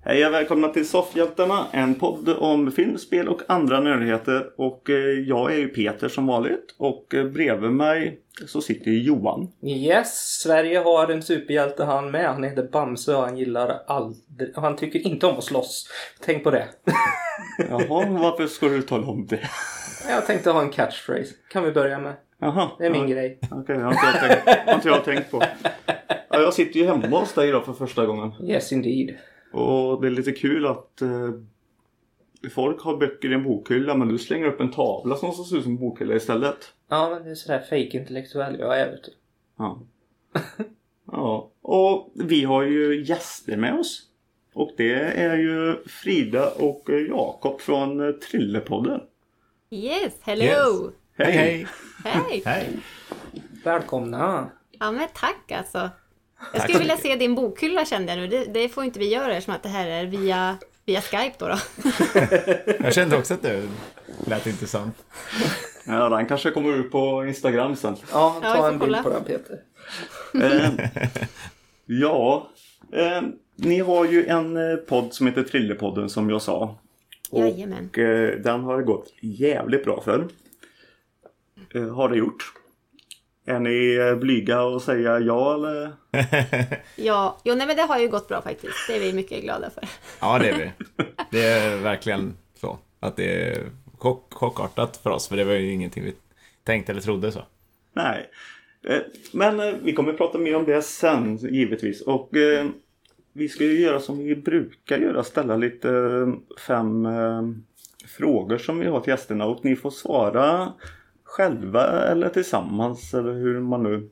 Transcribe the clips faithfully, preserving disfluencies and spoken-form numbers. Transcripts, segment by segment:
Hej och välkomna till Soffhjältarna, en podd om film, spel och andra nördigheter. Och eh, jag är ju Peter som vanligt och eh, bredvid mig så sitter ju Johan. Yes, Sverige har en superhjälte han med. Han heter Bamse och han gillar aldrig... Han tycker inte om att slåss. Tänk på det. Jaha, varför ska du tala om det? Jag tänkte ha en catchphrase. Kan vi börja med? Jaha. Det är min ja. grej. Okej, okay, jag har inte jag tänkt, har inte jag tänkt på. Ja, jag sitter ju hemma hos dig idag för första gången. Yes, indeed. Och det är lite kul att eh, folk har böcker i en bokhylla, men du slänger upp en tavla som ser ut som en bokhylla istället. Ja, men det är sådär fake-intellektuell jag är, vet du. Ja. Ja. Och vi har ju gäster med oss. Och det är ju Frida och Jakob från eh, Trillepodden. Yes, hello! Yes. Hej, hej! Hej! Hej! Välkomna! Ja, men tack alltså. Jag skulle vilja se din bokhylla, kände jag nu. Det, det får inte vi göra eftersom att det här är via, via Skype då. då. Jag kände också att det lät intressant. Ja, den kanske kommer ut på Instagram sen. Ja, ta Ja, en bild kolla. på den, Peter. eh, ja, eh, ni har ju en eh, podd som heter Trillepodden som jag sa. Jajamän. Och eh, den har gått jävligt bra för. Eh, har det gjort? Är ni eh, blyga och säga ja eller? Ja, jo, nej, men det har ju gått bra faktiskt. Det är vi mycket glada för. Ja, det är vi. Det är verkligen så. Att det är chock, chockartat för oss. För det var ju ingenting vi tänkte eller trodde så. Nej. Eh, men eh, vi kommer prata mer om det sen givetvis. Och eh, vi ska ju göra som vi brukar göra. Ställa lite eh, fem eh, frågor som vi har till gästerna. Och ni får svara själva eller tillsammans. Eller hur man nu...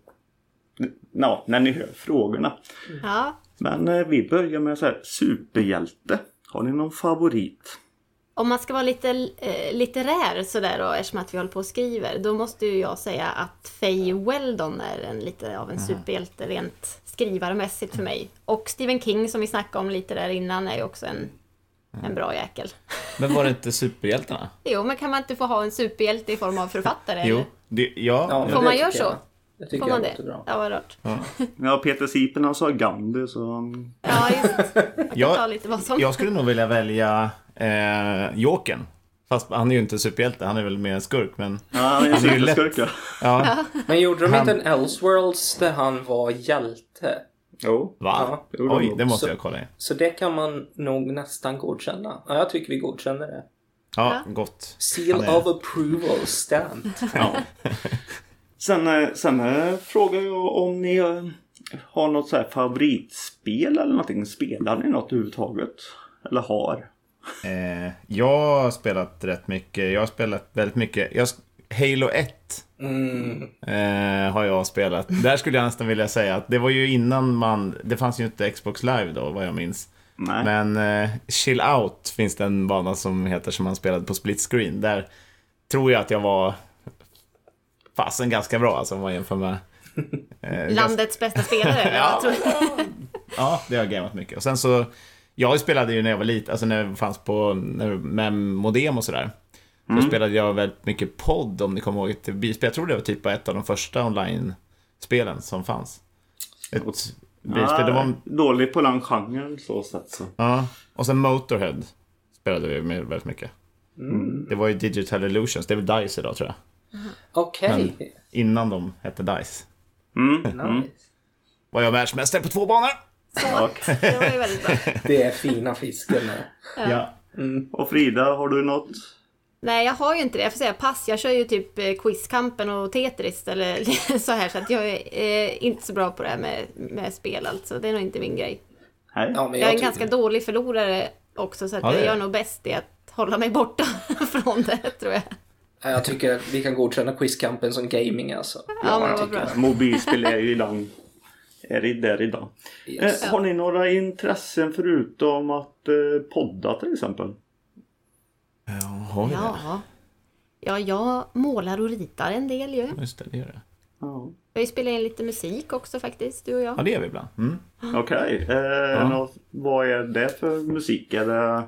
Ja, när ni hör frågorna. Ja, Men eh, vi börjar med så här, superhjälte. Har ni någon favorit? om man ska vara lite eh, litterär sådär då, eftersom att vi håller på och skriver, då måste ju jag säga att Faye Weldon är en, lite av en superhjälte rent skrivarmässigt för mig. Och Stephen King som vi snackade om lite där innan är ju också en, en bra jäkel. Men var det inte superhjältarna? Jo, men kan man inte få ha en superhjälte i form av författare? Jo, eller? det, ja. Ja, Får det man göra tycker så? jag. Det tycker Får man jag det? låter bra. Ja, vad rart. Ja. Ja, Peter Sipen han sa Gandhi så... han- Ja, just. Jag kan Jag- ta lite vad som... Jag skulle nog vilja välja eh, Jokern. Fast han är ju inte superhjälte, han är väl mer en skurk. Men Ja, han är en Han är ju lätt. superskurk. ja, Men gjorde de Han- inte en Elseworlds där han var hjälte? Jo. va? Ja. Jo, Oj, de- det måste så- jag kolla in. Så det kan man nog nästan godkänna. Ja, jag tycker vi godkänner det. Ja, gott. Seal Han är- of approval stamp. Ja. Sen, eh, sen eh, frågar jag om ni eh, har något så här favoritspel eller någonting. Spelar ni något överhuvudtaget? Eller har? Eh, jag har spelat rätt mycket. Jag har spelat väldigt mycket. Jag, Halo ett Mm. eh, har jag spelat. Där skulle jag nästan vilja säga att det var ju innan man... Det fanns ju inte Xbox Live då, vad jag minns. Nej. Men eh, Chill Out finns det en bana som heter som man spelade på split screen. Där tror jag att jag var fasen ganska bra alltså, om man jämför med... Eh, Landets bästa spelare. eller Ja. vad tror jag. Ja, det har jag gameat mycket. Och sen så, jag spelade ju när jag var liten, alltså när det fanns på, när, med modem och sådär. Så Mm. spelade jag väldigt mycket podd, om ni kommer ihåg ett bilspel. Jag tror det var typ ett av de första online-spelen som fanns. Ett bilspel, det var... Dålig på den genren så sätt så. Ja, och sen Motorhead spelade vi med väldigt mycket. Mm. Det var ju Digital Illusions, det är väl DICE idag tror jag. Okej. Innan de hette DICE. Mm. Nice. Mm. Var jag världsmästare på två banor? Så, det var ju väldigt bra. Det är fina fisken där. Ja. Mm. Och Frida, har du något? Nej, jag har ju inte det. Jag får säga pass. Jag kör ju typ eh, Quizkampen och Tetris eller så här. Så att jag är eh, inte så bra på det här med, med spel alltså. Det är nog inte min grej. Nej. Ja, men Jag är en tycker- ganska dålig förlorare också. Så att Ja, det jag är gör det. nog bäst i att hålla mig borta från det, tror jag. Ja, jag tycker att vi kan godkänna quizkampen som gaming alltså. Ja, men jag vad tycker- bra. Mobilspel är ju ibland... Är det där idag? Yes. Eh, har ni några intressen förutom att eh, podda till exempel? Ja, har vi det? Ja. Ja, jag målar och ritar en del ju. Just det, det gör det. Ja. Jag spelar in lite musik också faktiskt, du och jag. Ja, det gör vi ibland. Mm. Okej. Eh, något- vad är det för musik? Är det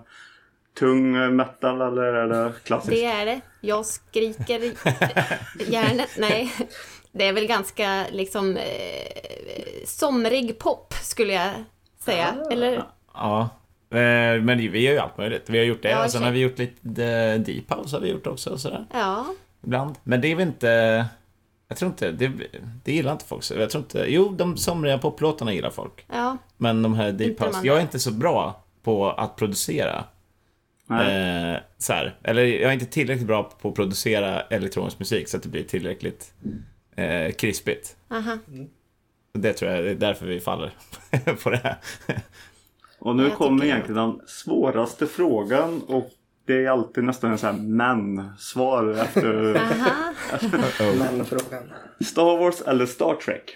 tung metal eller är det klassiskt? Det är det. Jag skriker i hjärnet. Nej, det är väl ganska liksom eh, somrig pop skulle jag säga. Eller? Ja, Eh, men vi har ju allt möjligt. Vi har gjort det. Ja, och sen check. har vi gjort lite Deep House har vi gjort också. Och sådär. Ja. Ibland. Men det är väl inte... Jag tror inte... Det, det gillar inte folk. Jag tror inte... Jo, de somriga poplåtarna gillar folk. Ja. Men de här Deep Inte House... de Jag är andra. inte så bra på att producera. Nej. Eh, så här. Eller jag är inte tillräckligt bra på att producera elektronisk musik så att det blir tillräckligt eh, krispigt. Aha. Det tror jag det är därför vi faller på det här. Och nu Jag kommer tycker- egentligen den svåraste frågan och det är alltid nästan en sån här men-svar efter Aha. Men frågan. Star Wars eller Star Trek.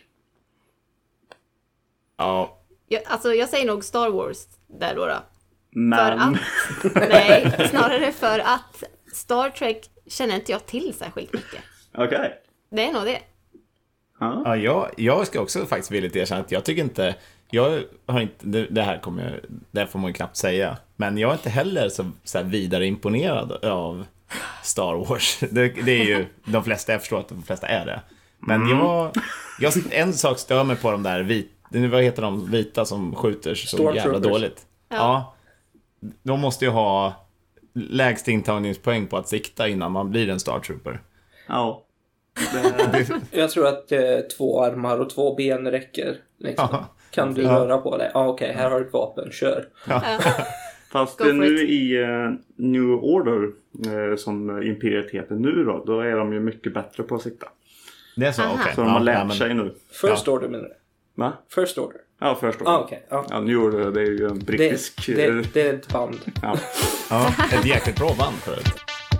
Ja, Jag, alltså jag säger nog Star Wars där då. då. För Men... att, nej, snarare för att Star Trek känner inte jag till särskilt mycket. Okej. Det är nog det. Ja. ja jag, jag ska också faktiskt villigt erkänna att jag tycker inte... Jag har inte... Det, det här kommer jag... Det här får man ju knappt säga. Men jag är inte heller så, så här vidare imponerad av Star Wars. Det, det är ju de flesta, jag förstår att de flesta är det. Men Mm. jag, jag... En sak stör mig på de där vita... Vad heter de vita som skjuter så jävla Stormtroopers. dåligt? Ja. Ja. De måste ju ha lägst intagningspoäng på att sikta innan man blir en Star Trooper. Ja. Det... Jag tror att eh, två armar och två ben räcker. Liksom. Ja. Kan du Ja. röra på dig? Ja, ah, okej, här har du ett vapen, kör. Fast Go det är for nu it. i uh, New Order uh, som Imperiet heter nu då, då är de ju mycket bättre på att sikta. Det är så, Aha. okej. Så de Ja, har lärt ja, men- sig nu. First order menar du? Va? First order? Ja, först då. Ah, okej. Ja. Ja, New Order, det är ju en Det, brittisk... det, eh, det är ett band. ja. Ja, ett jäkligt bra band förut.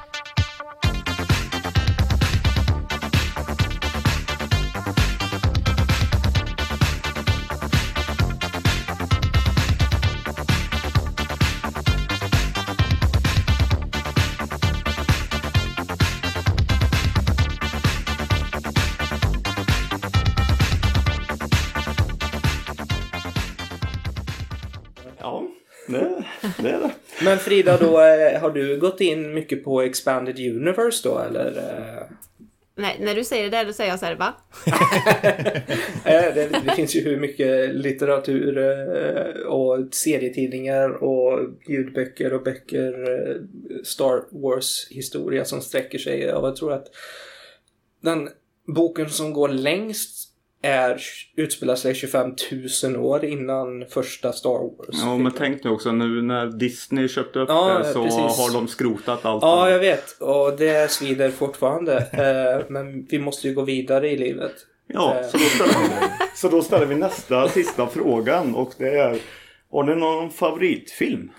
Ja, det, det är det. Men Frida, då eh, har du gått in mycket på Expanded Universe då, eller? Eh, Nej, när du säger det där då säger jag så här, va? eh, det, det finns ju hur mycket litteratur eh, och serietidningar och ljudböcker och böcker, eh, Star Wars-historia som sträcker sig. Och jag tror att den boken som går längst är, utspelar sig tjugofem tusen år innan första Star Wars. Ja, men tänk nu också nu när Disney köpte upp Ja, det så precis. har de skrotat allt. Ja, jag vet. Och det svider fortfarande. eh, men vi måste ju gå vidare i livet. Ja, så då, ställer, så då ställer vi nästa sista frågan och det är: har ni någon favoritfilm?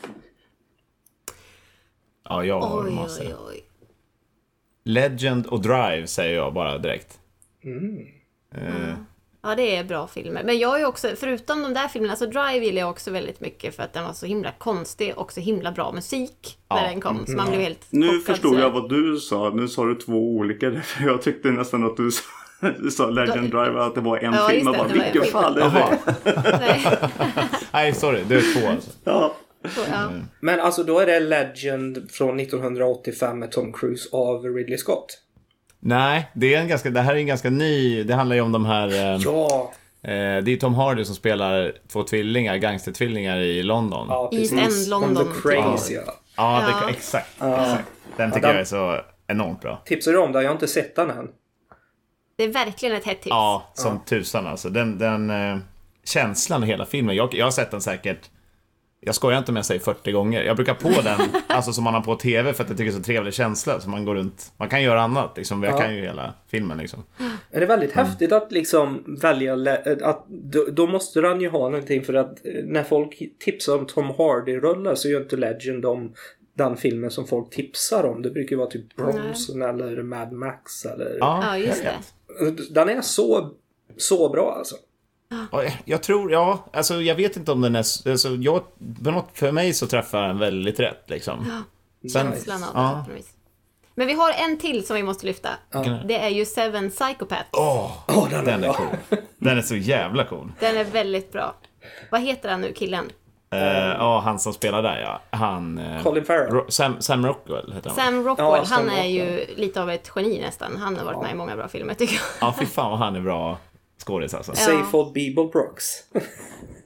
Ja, jag har Oj, massor. oj, oj. Legend och Drive säger jag bara direkt. Mm. Eh, Ja, det är bra filmer. Men jag är ju också, förutom de där filmerna, så Drive gillar jag också väldigt mycket för att den var så himla konstig och så himla bra musik när Ja. den kom. Så man blev helt Nu chockad, förstod så- jag vad du sa. Nu sa du två olika. För jag tyckte nästan att du sa, du sa Legend Drive att det var en Ja, film. just Jag det, bara, det var en vilken film. fan är Jaha. det? Nej, Nej, sorry. Det är två alltså. Ja. så, ja. Men alltså då är det Legend från nittonhundraåttiofem med Tom Cruise av Ridley Scott. Nej, det, är en ganska, det här är en ganska ny... Det handlar ju om de här... Eh, Ja, eh, det är ju Tom Hardy som spelar två tvillingar, gangstertvillingar i London. Ja, ja East precis. End London, On the Craze, typ. ja. Ja. Det, exakt, exakt. Den tycker Ja, den- jag är så enormt bra. Tipsar du om det? Jag har inte sett den än. Det är verkligen ett hett tips. Ja, som tusan alltså. Den, den eh, känslan i hela filmen. Jag, jag har sett den säkert... Jag skojar inte med att säga fyrtio gånger. Jag brukar på den, alltså som man har på tv för att jag tycker det är så trevlig känsla. Så man går runt, man kan göra annat liksom. Jag Ja. kan ju hela filmen liksom. Är det väldigt häftigt att liksom välja le- att då, då måste han ju ha någonting, för att eh, när folk tipsar om Tom Hardy-rullar så gör inte Legend om den filmen som folk tipsar om. Det brukar ju vara typ Bronson eller Mad Max eller... Ja, just jag det. vet. Den är så, så bra alltså. Ja, jag- jag tror, ja, alltså jag vet inte om den är, alltså, jag, på något, för mig så träffar den väldigt rätt liksom. Sen, Känslan av ja. det på något vis. Men vi har en till som vi måste lyfta. Det är ju Seven Psychopaths. Åh, Åh, den är den är bra. cool. Den är så jävla cool. Den är väldigt bra. Vad heter han nu, killen? Eh, Ja, han som spelar där, ja. Han... eh, Colin Farrell. Ro- Sam, Sam Rockwell heter han. Sam Rockwell. Ja, Sam han är ju Rockwell. lite av ett geni nästan. Han har varit med i många bra filmer tycker jag. Ja, fy fan vad han är bra skådis alltså. Ja. Seyfried Beeble Brooks.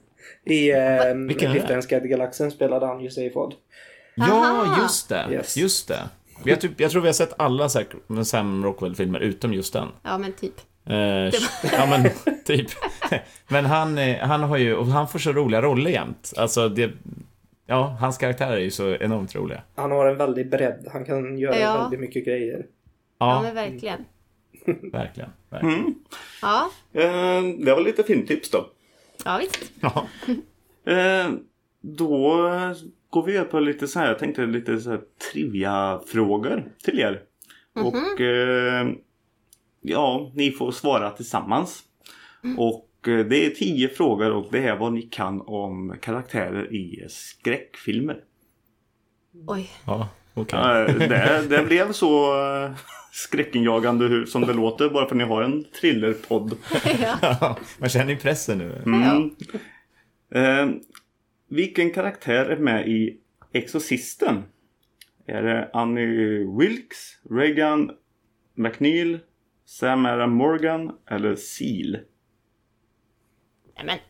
I eh, Vilken är det? Hittarens Guide till Galaxen spelade han Yusufod. Ja, Aha. just det. Yes. Just det. Jag, typ, jag tror vi har sett alla säkert Sam Rockwell-filmer utom just den. Ja, men typ. Eh, ja, men typ. Men han, eh, han har ju, och han får så roliga roller jämt. Alltså, det, ja, hans karaktärer är ju så enormt roliga. Han har en väldig bredd. Han kan göra Ja. väldigt mycket grejer. Ja, Ja, men verkligen. verkligen. verkligen. Mm. Ja, Eh, det var lite filmtips då. ja visst. Ja. Eh, då går vi över på lite så här, jag tänkte lite så här trivia-frågor till er. Och eh, ja, ni får svara tillsammans. Och eh, det är tio frågor och det är vad ni kan om karaktärer i skräckfilmer. Oj. Ja, okej. Eh, det, det blev så eh, skräckinjagande hur, som det låter bara för att ni har en thrillerpodd. Ja. Man känner ju pressen nu. Mm. Eh, vilken karaktär är med i Exorcisten? Är det Annie Wilkes, Regan McNeil, Samara Morgan eller Seal? Nej, men.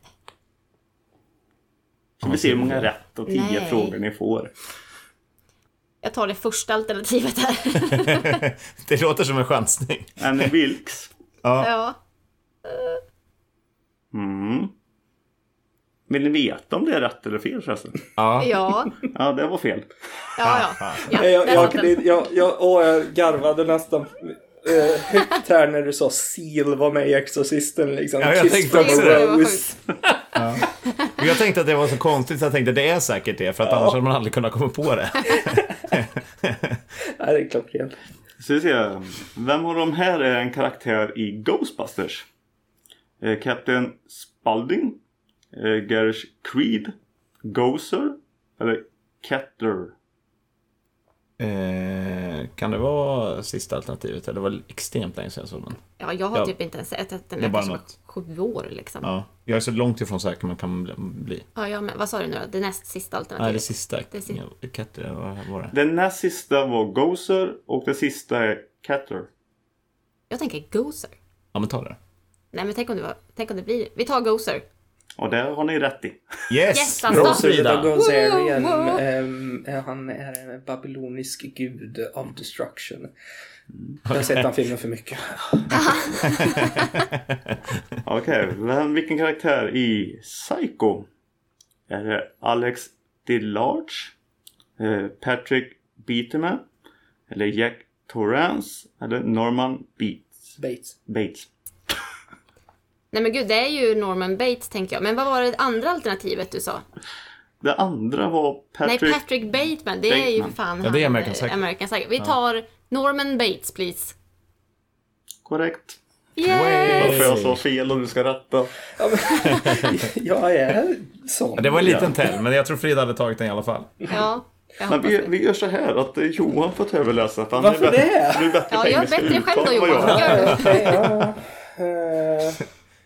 Så vi ser hur många rätt och tio Nej. frågor ni får. Jag tar det första alternativet här. Det låter som en chansning. Annie Wilkes. Ja. Ja. Mm. Vill ni veta om det är rätt eller fel förresten? Ja. Ja. Ja, det var fel. Ja, ja. ja jag, där jag, satt den. jag, jag, åh, jag garvade nästan eh, högt här när du sa Seal var med i Exorcisten. Liksom. Ja, jag Kiss tänkte from också a det. Det var Rose. Och jag tänkte att det var så konstigt så jag tänkte det är säkert det. För att annars hade man aldrig kunnat komma på det. Nej, det är klockrent. Så vi ser. Vem av de här är en karaktär i Ghostbusters? Eh, Captain Spaulding, eh, Garish Creed, Gozer eller Kettler? Eh, kan det vara sista alternativet? Det var extremt länge sedan jag såg den. Ja, jag har Ja. typ inte ens sett att den Det är är bara kanske något. sju år liksom. Ja. Ja. Jag är så långt ifrån säker man kan bli. ja, men vad sa du nu då? Det näst sista Nej, alternativet? det sista. Det sista. Ja, Kettler, vad var det? Den näst sista var Gozer och det sista är Kettler. Jag tänker Gozer. Ja, men ta det. Nej, men tänk om det, var, tänk om det blir... Vi tar Gozer. Och det har ni rätt i. Yes! Yes, alltså. Bra Gozer the Frida! Gozerian. Wow, wow. ehm, han är en babylonisk gud of destruction. Jag har sett den filmen för mycket. Okej, vem vilken karaktär i Psycho? Är det Alex DeLarge? Eh, Patrick Bateman? Eller Jack Torrance? Eller Norman Bates? Bates. Bates. Nej, men gud, det är ju Norman Bates, tänker jag. Men vad var det andra alternativet du sa? Det andra var Patrick... Nej, Patrick Bateman. Det är ju Bateman. för fan Ja, det är han, American eh, Psycho. American Psycho. Vi tar Norman Bates, please. Korrekt. Yay! Varför jag sa fel och du ska rätta. Ja, men, jag är sån. Ja, det var en liten tell, men jag tror Frida hade tagit den i alla fall. Ja, jag Men hoppas vi, det. vi gör så här att eh, Johan får ta över läsa. För han Varför är bättre, det? Du är bättre Ja, på jag är engelska bättre själv då, uttal än vad Johan. jag är. Gör du? Okej, ja. Eh,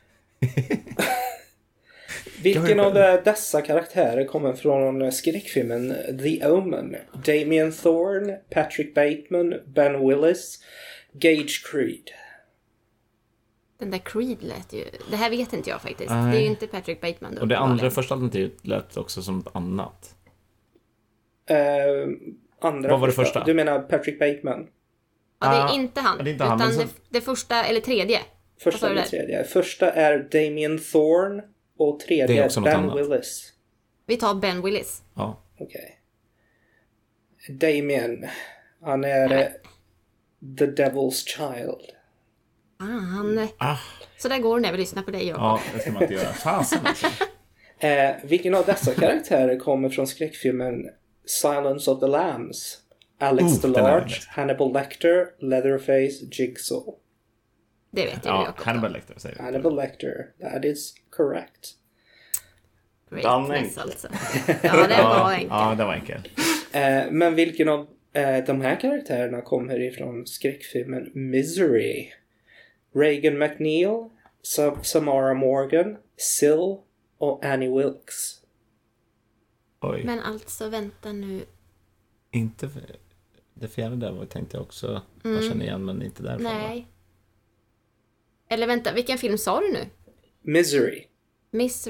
Vilken av de, dessa karaktärer kommer från skräckfilmen The Omen? Damien Thorne, Patrick Bateman, Ben Willis, Gage Creed. Den där Creed lät ju... Det här vet inte jag faktiskt. Nej. Det är ju inte Patrick Bateman då. Och det andra, uppenbarligen. första alternativet lät också som ett annat. Eh, andra Vad var det första? Du menar Patrick Bateman? Ja, det är Ah, inte han. det är inte han, utan men så- det, det första, eller tredje. Vad Första sa du eller där? tredje. Första är Damien Thorne och Det tredje är är också något Ben annat. Willis. Vi tar Ben Willis. Ja. Okej. Damien. Han är eh, The Devil's Child. Ah, han... Ah, Så där går det när vi lyssnar på dig, Jakob. ja, det ska man inte göra. Fasen alltså. Eh, vilken av dessa karaktärer kommer från skräckfilmen Silence of the Lambs? Alex Oh, den är DeLarge, bäst. Hannibal Lecter, Leatherface, Jigsaw. Det vet jag, Ja, Jakob. Hannibal Lecter säger vi. Hannibal Lecter. That is correct. Greatness, alltså. Ja, det var enkelt. Ja, det var enkelt. Eh, men vilken av eh, de här karaktärerna kommer ifrån skräckfilmen Misery? Regan McNeil, Sa- Samara Morgan, Syl och Annie Wilkes. Oj. Men alltså, vänta nu. Inte för... Det fjärde där var tänkte jag också jag känner igen, men inte därifrån. va? Nej. Eller vänta, vilken film sa du nu? Misery. Misery.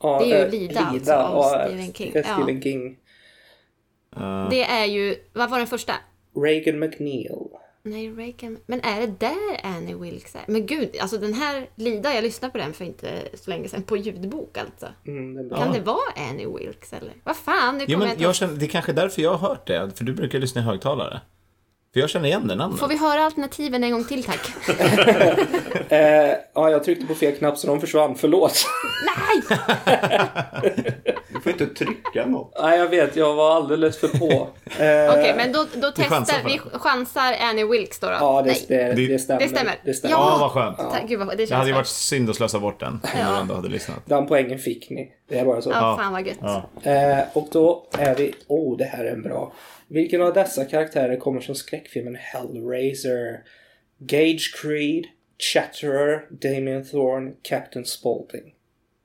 Ja, Det är ju eh, Lida, alltså, Lida av och, Stephen King. eh, Stephen Ja. King. Uh, Det är ju, vad var den första? Reagan McNeil. Nej, Reagan. Men är det där Annie Wilkes är? Men gud, alltså den här Lida, jag lyssnade på den för inte så länge sedan. På ljudbok alltså. Mm, det är bra. Kan det vara Annie Wilkes eller? Vad fan, nu jo, kommer men jag inte jag ihåg. känner, det är kanske därför jag har hört det. För du brukar lyssna i högtalare. För jag känner igen det namnet. Får vi höra alternativen en gång till, tack? Eh, ja, jag tryckte på fel knapp så de försvann. Förlåt. Nej! Du får inte trycka något. Nej, jag vet. Jag var alldeles för på. Eh, Okej, men då, då chansar testar på vi. det. chansar Annie Wilkes då. då. Ja, det, Nej. det, det, Det- stämmer. Det stämmer. Det stämmer. Ja. Ja, vad skönt. Ta- Gud, vad, det Det känns hade ju bra. varit synd att slösa bort den. Om Ja. du ändå hade lyssnat. Den poängen fick ni. Det är bara så. Ja, fan vad gött. Ja. Eh, och då är vi... Oh, det här är en bra. Vilken av dessa karaktärer kommer från skräckfilmen Hellraiser? Gage Creed, Chatterer, Damien Thorne, Captain Spaulding.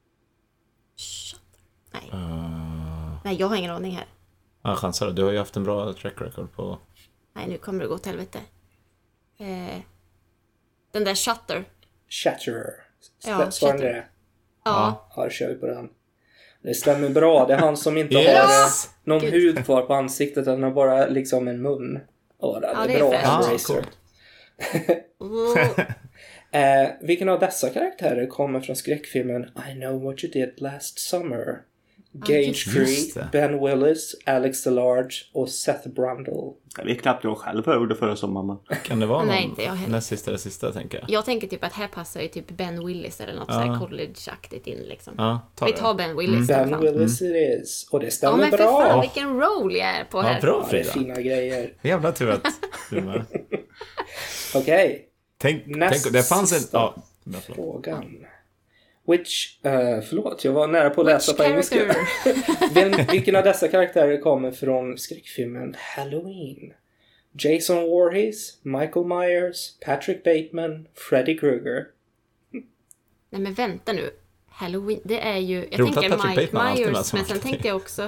Nej. Uh, Nej, jag har ingen aning här. ja, chansar då. Du har ju haft en bra track record på... Nej, nu kommer det gå åt helvete. Eh, den där Shutter. Chatterer. Ja, St- Svarar ni Chatterer. det? Ja. Ja, då kör vi på den. Det stämmer bra. Det är han som inte Yes! har eh, någon Gud. hud kvar på ansiktet. Han har bara liksom en mun. Ja, det, Ja, det det är är bra. fräscht. Ah, Hellraiser. coolt. Oh. Eh, vilken av dessa karaktärer kommer från skräckfilmen I know what you did last summer? Gage just Creed, det. Ben Willis, Alex DeLarge och Seth Brundle. Det är knappt jag själv hörde förra sommaren. Men... Kan det vara någon Nej, inte jag heller. näst sista eller sista, tänker jag? Jag tänker typ att här passar ju typ Ben Willis eller något Ja. så här college-aktigt in liksom. Ja, ta Vi det. tar Ben Willis i alla Ben fall. Willis it is. Och det Ja, stämmer men för bra. fan vilken roll jag är på Ja, här. bra Ja, det är Frida. fina grejer. Jävla tur att du är med. Okej, Tänk, Näst tänk, det fanns en... sista. Ja, men förlåt. frågan. Which, uh, förlåt, jag var nära på att läsa Which på engelska. character? Vem, vilken av dessa karaktärer kommer från skräckfilmen Halloween? Jason Voorhees, Michael Myers, Patrick Bateman, Freddy Krueger. Nej men vänta nu. Halloween, det är ju... Jag Roligt att tänker Patrick Mike Bateman alltid med Myers, som men sen alltid. tänkte jag också...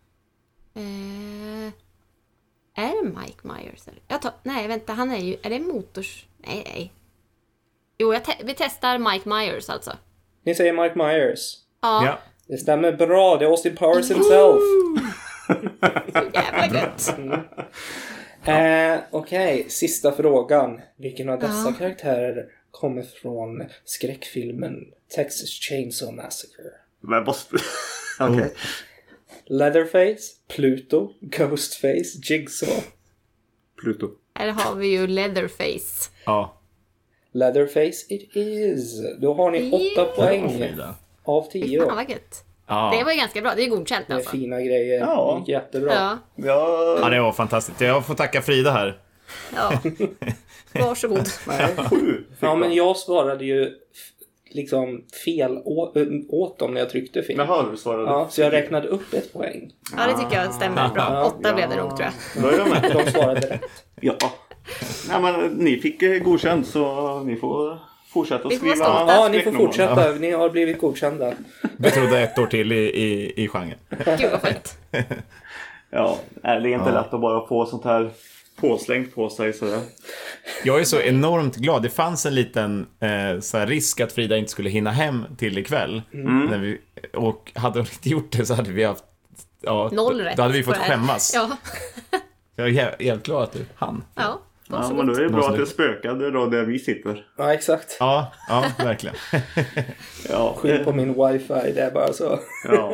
Eh, är det Mike Myers? Eller? Jag tar, nej, vänta, han är ju... Är det motors... Nej, nej. Jo, jag te- vi testar Mike Myers alltså. Ni säger Mike Myers. Ja, Ja. Det stämmer bra, det är Austin Powers himself. så jävla gött. Eh, Okej, sista frågan. Vilken av dessa Ja. karaktärer kommer från skräckfilmen Texas Chainsaw Massacre? Men måste... Okej. Leatherface, Pluto, Ghostface, Jigsaw. Pluto. Här har vi ju Leatherface. Ja. Leatherface it is. Då har ni åtta Yeah. poäng Frida. av Fan tio. vad gött. Ja. Det var ju ganska bra, det är godkänt Det är alltså. fina grejer. Ja. Det gick jättebra. Ja, Ja, ja, det var fantastiskt. Jag får tacka Frida här. ja. Varsågod. nej, sju. Ja, men jag svarade ju f- liksom fel å- ö, åt dem när jag tryckte fel. Jaha, du svarade. Ja, så jag räknade upp ett poäng. Ja, det tycker jag stämmer bra. Åtta blev det nog tror jag. Då är jag med. De svarade rätt. Ja. Nej, men ni fick eh, godkänt så ni får fortsätta att Vi får vara skriva. stolta. Ja, ni får skräcknoveller. fortsätta. Ni har blivit godkända. Vi trodde ett år till i, i, i genren. Gud vad skönt. Ja, nej, det är inte Ja. lätt att bara få sånt här påslängt på sig sådär. Jag är så enormt glad. Det fanns en liten eh, så här risk att Frida inte skulle hinna hem till ikväll. Mm. När vi, och hade hon inte gjort det så hade vi haft... Ja, Noll rätt. Då hade vi på fått det här. skämmas. Ja, Jag är helt, helt glad att du hann. ja. Ja, Varsågod. men då är det bra Måste att du- det spökade då där vi sitter. Ja, exakt. Ja, ja, verkligen. Ja, Skyll på min wifi, det är bara så. ja.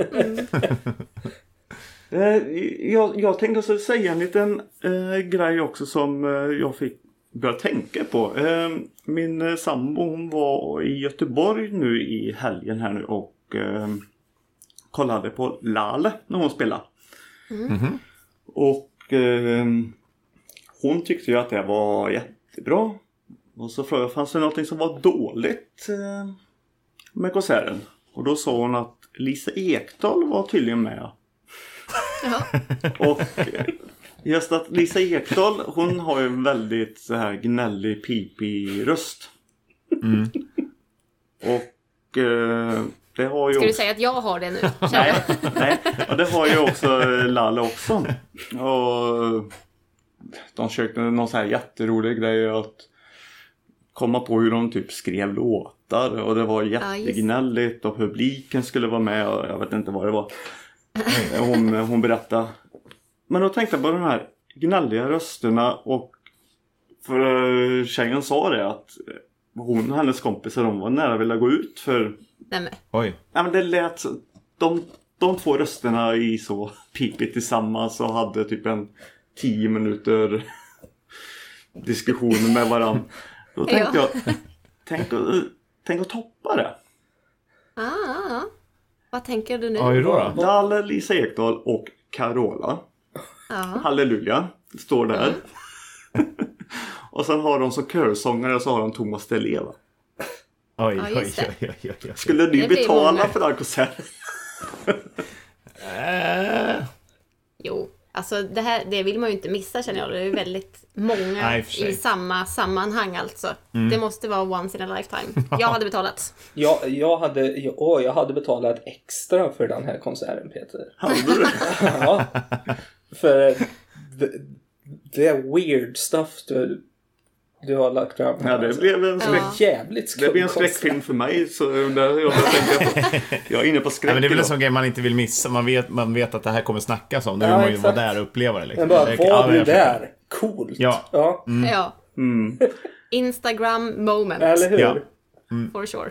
Eh, jag, jag tänkte så säga en liten eh, grej också som eh, jag fick börja tänka på. Eh, min eh, sambo hon var i Göteborg nu i helgen här nu och eh, kollade på Lale när hon spelade. Mhm. Och eh, hon tyckte ju att det var jättebra. Och så frågade jag, fanns det något som var dåligt eh, med konserten? Och då sa hon att Lisa Ekdahl var tydligen med. Ja. Och eh, just att Lisa Ekdahl, hon har ju en väldigt så här gnällig, pipig röst. Mm. Och eh, det har ju Ska du också... säga att jag har det nu? Nej, nej, och det har ju också eh, Lalle också. Och de försökte någon så här jätterolig grej att komma på hur de typ skrev låtar hästar och det var jättegnälligt och publiken skulle vara med och jag vet inte vad det var. Hon, hon berättade. Men då tänkte jag på de här gnälliga rösterna och för tjejen sa det att hon och hennes kompisar de var nära vilja gå ut för Nej, Oj. ja, men det lät så, de, de två rösterna i så pipigt tillsammans och hade typ en tio minuter diskussion med varandra. Då tänkte Ja. jag tänk, att- tänk att toppa det. Ah, ah, ah. Vad tänker du nu? Ja, hur då? då? Dalle, Lisa Ekdahl och Carola. Ja. Halleluja. Står där. Och sen har de som körsångare så har de Thomas Di Leva. Oj, Ja, oj, just det. oj, oj, oj, oj. Skulle ni Det blir betala många. för den konserten? Äh, Jo, alltså det här det vill man ju inte missa känner jag. Det är ju väldigt många Nej, i och för sig. i samma sammanhang alltså. Det måste vara once in a lifetime. Jag hade betalat. Jag, jag, hade, jag, åh, jag hade betalat extra för den här konserten, Peter. Hade du? Ja. För det, det är weird stuff du, du har lagt fram. Ja, det blev en skräck. Ja. Jävligt skum Det blir en konsert. skräckfilm för mig. Så där jag, tänker på. Jag är inne på skräck Nej, men det är väl en idag. sån grej man inte vill missa. Man vet, man vet att det här kommer snackas om. Då vill Ja, man ju exakt. vara där och uppleva det. Liksom. Men bara, Det- var ja, du jag förstår. där? Coolt. Ja. ja. Ja. Mm. Instagram moment. Eller hur? Ja. For sure.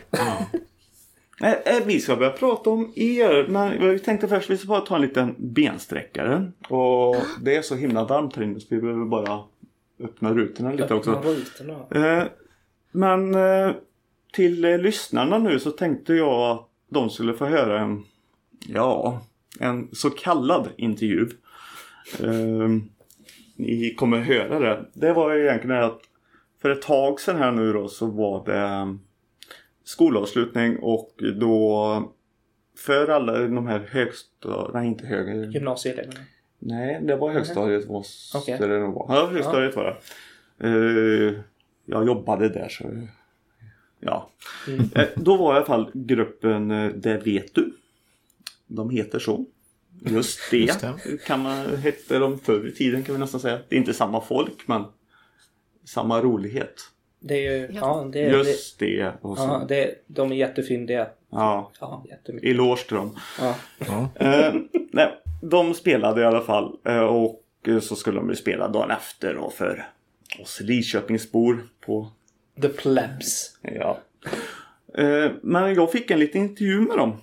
Eh, eh, Vi ska börja prata om er. Men vi tänkte först vi ska bara ta en liten bensträckare. Och det är så himla varmt här inne så vi behöver bara öppna rutorna lite också. Öppna rutorna. Eh, men eh, till eh, lyssnarna nu så tänkte jag att de skulle få höra en, ja, en så kallad intervju. Eh, ni kommer höra det. Det var egentligen att för ett tag sedan här nu då så var det skolavslutning och då för alla de här högstadiet, nej inte högre, Gymnasieeleverna. nej det var högstadiet måste Okej. det nog vara. Ja, högstadiet var det. Eh, jag jobbade där så ja. Mm. Eh, då var i alla fall gruppen eh, Det vet du. De heter så. Just det. Just det. Kan man hette de förr i tiden kan vi nästan säga. Det är inte samma folk men samma rolighet. Det är ju, Ja. ja, det är, Just det. Och så, ja, det, de är jättefyndiga. ja. Ja, jättemycket. Eloge till dem. Ja. Ja. Eh, nej, de spelade i alla fall eh, och eh, så skulle de ju spela dagen efter då för oss Lidköpingsbor på The plebs. ja. Eh, men jag fick en liten intervju med dem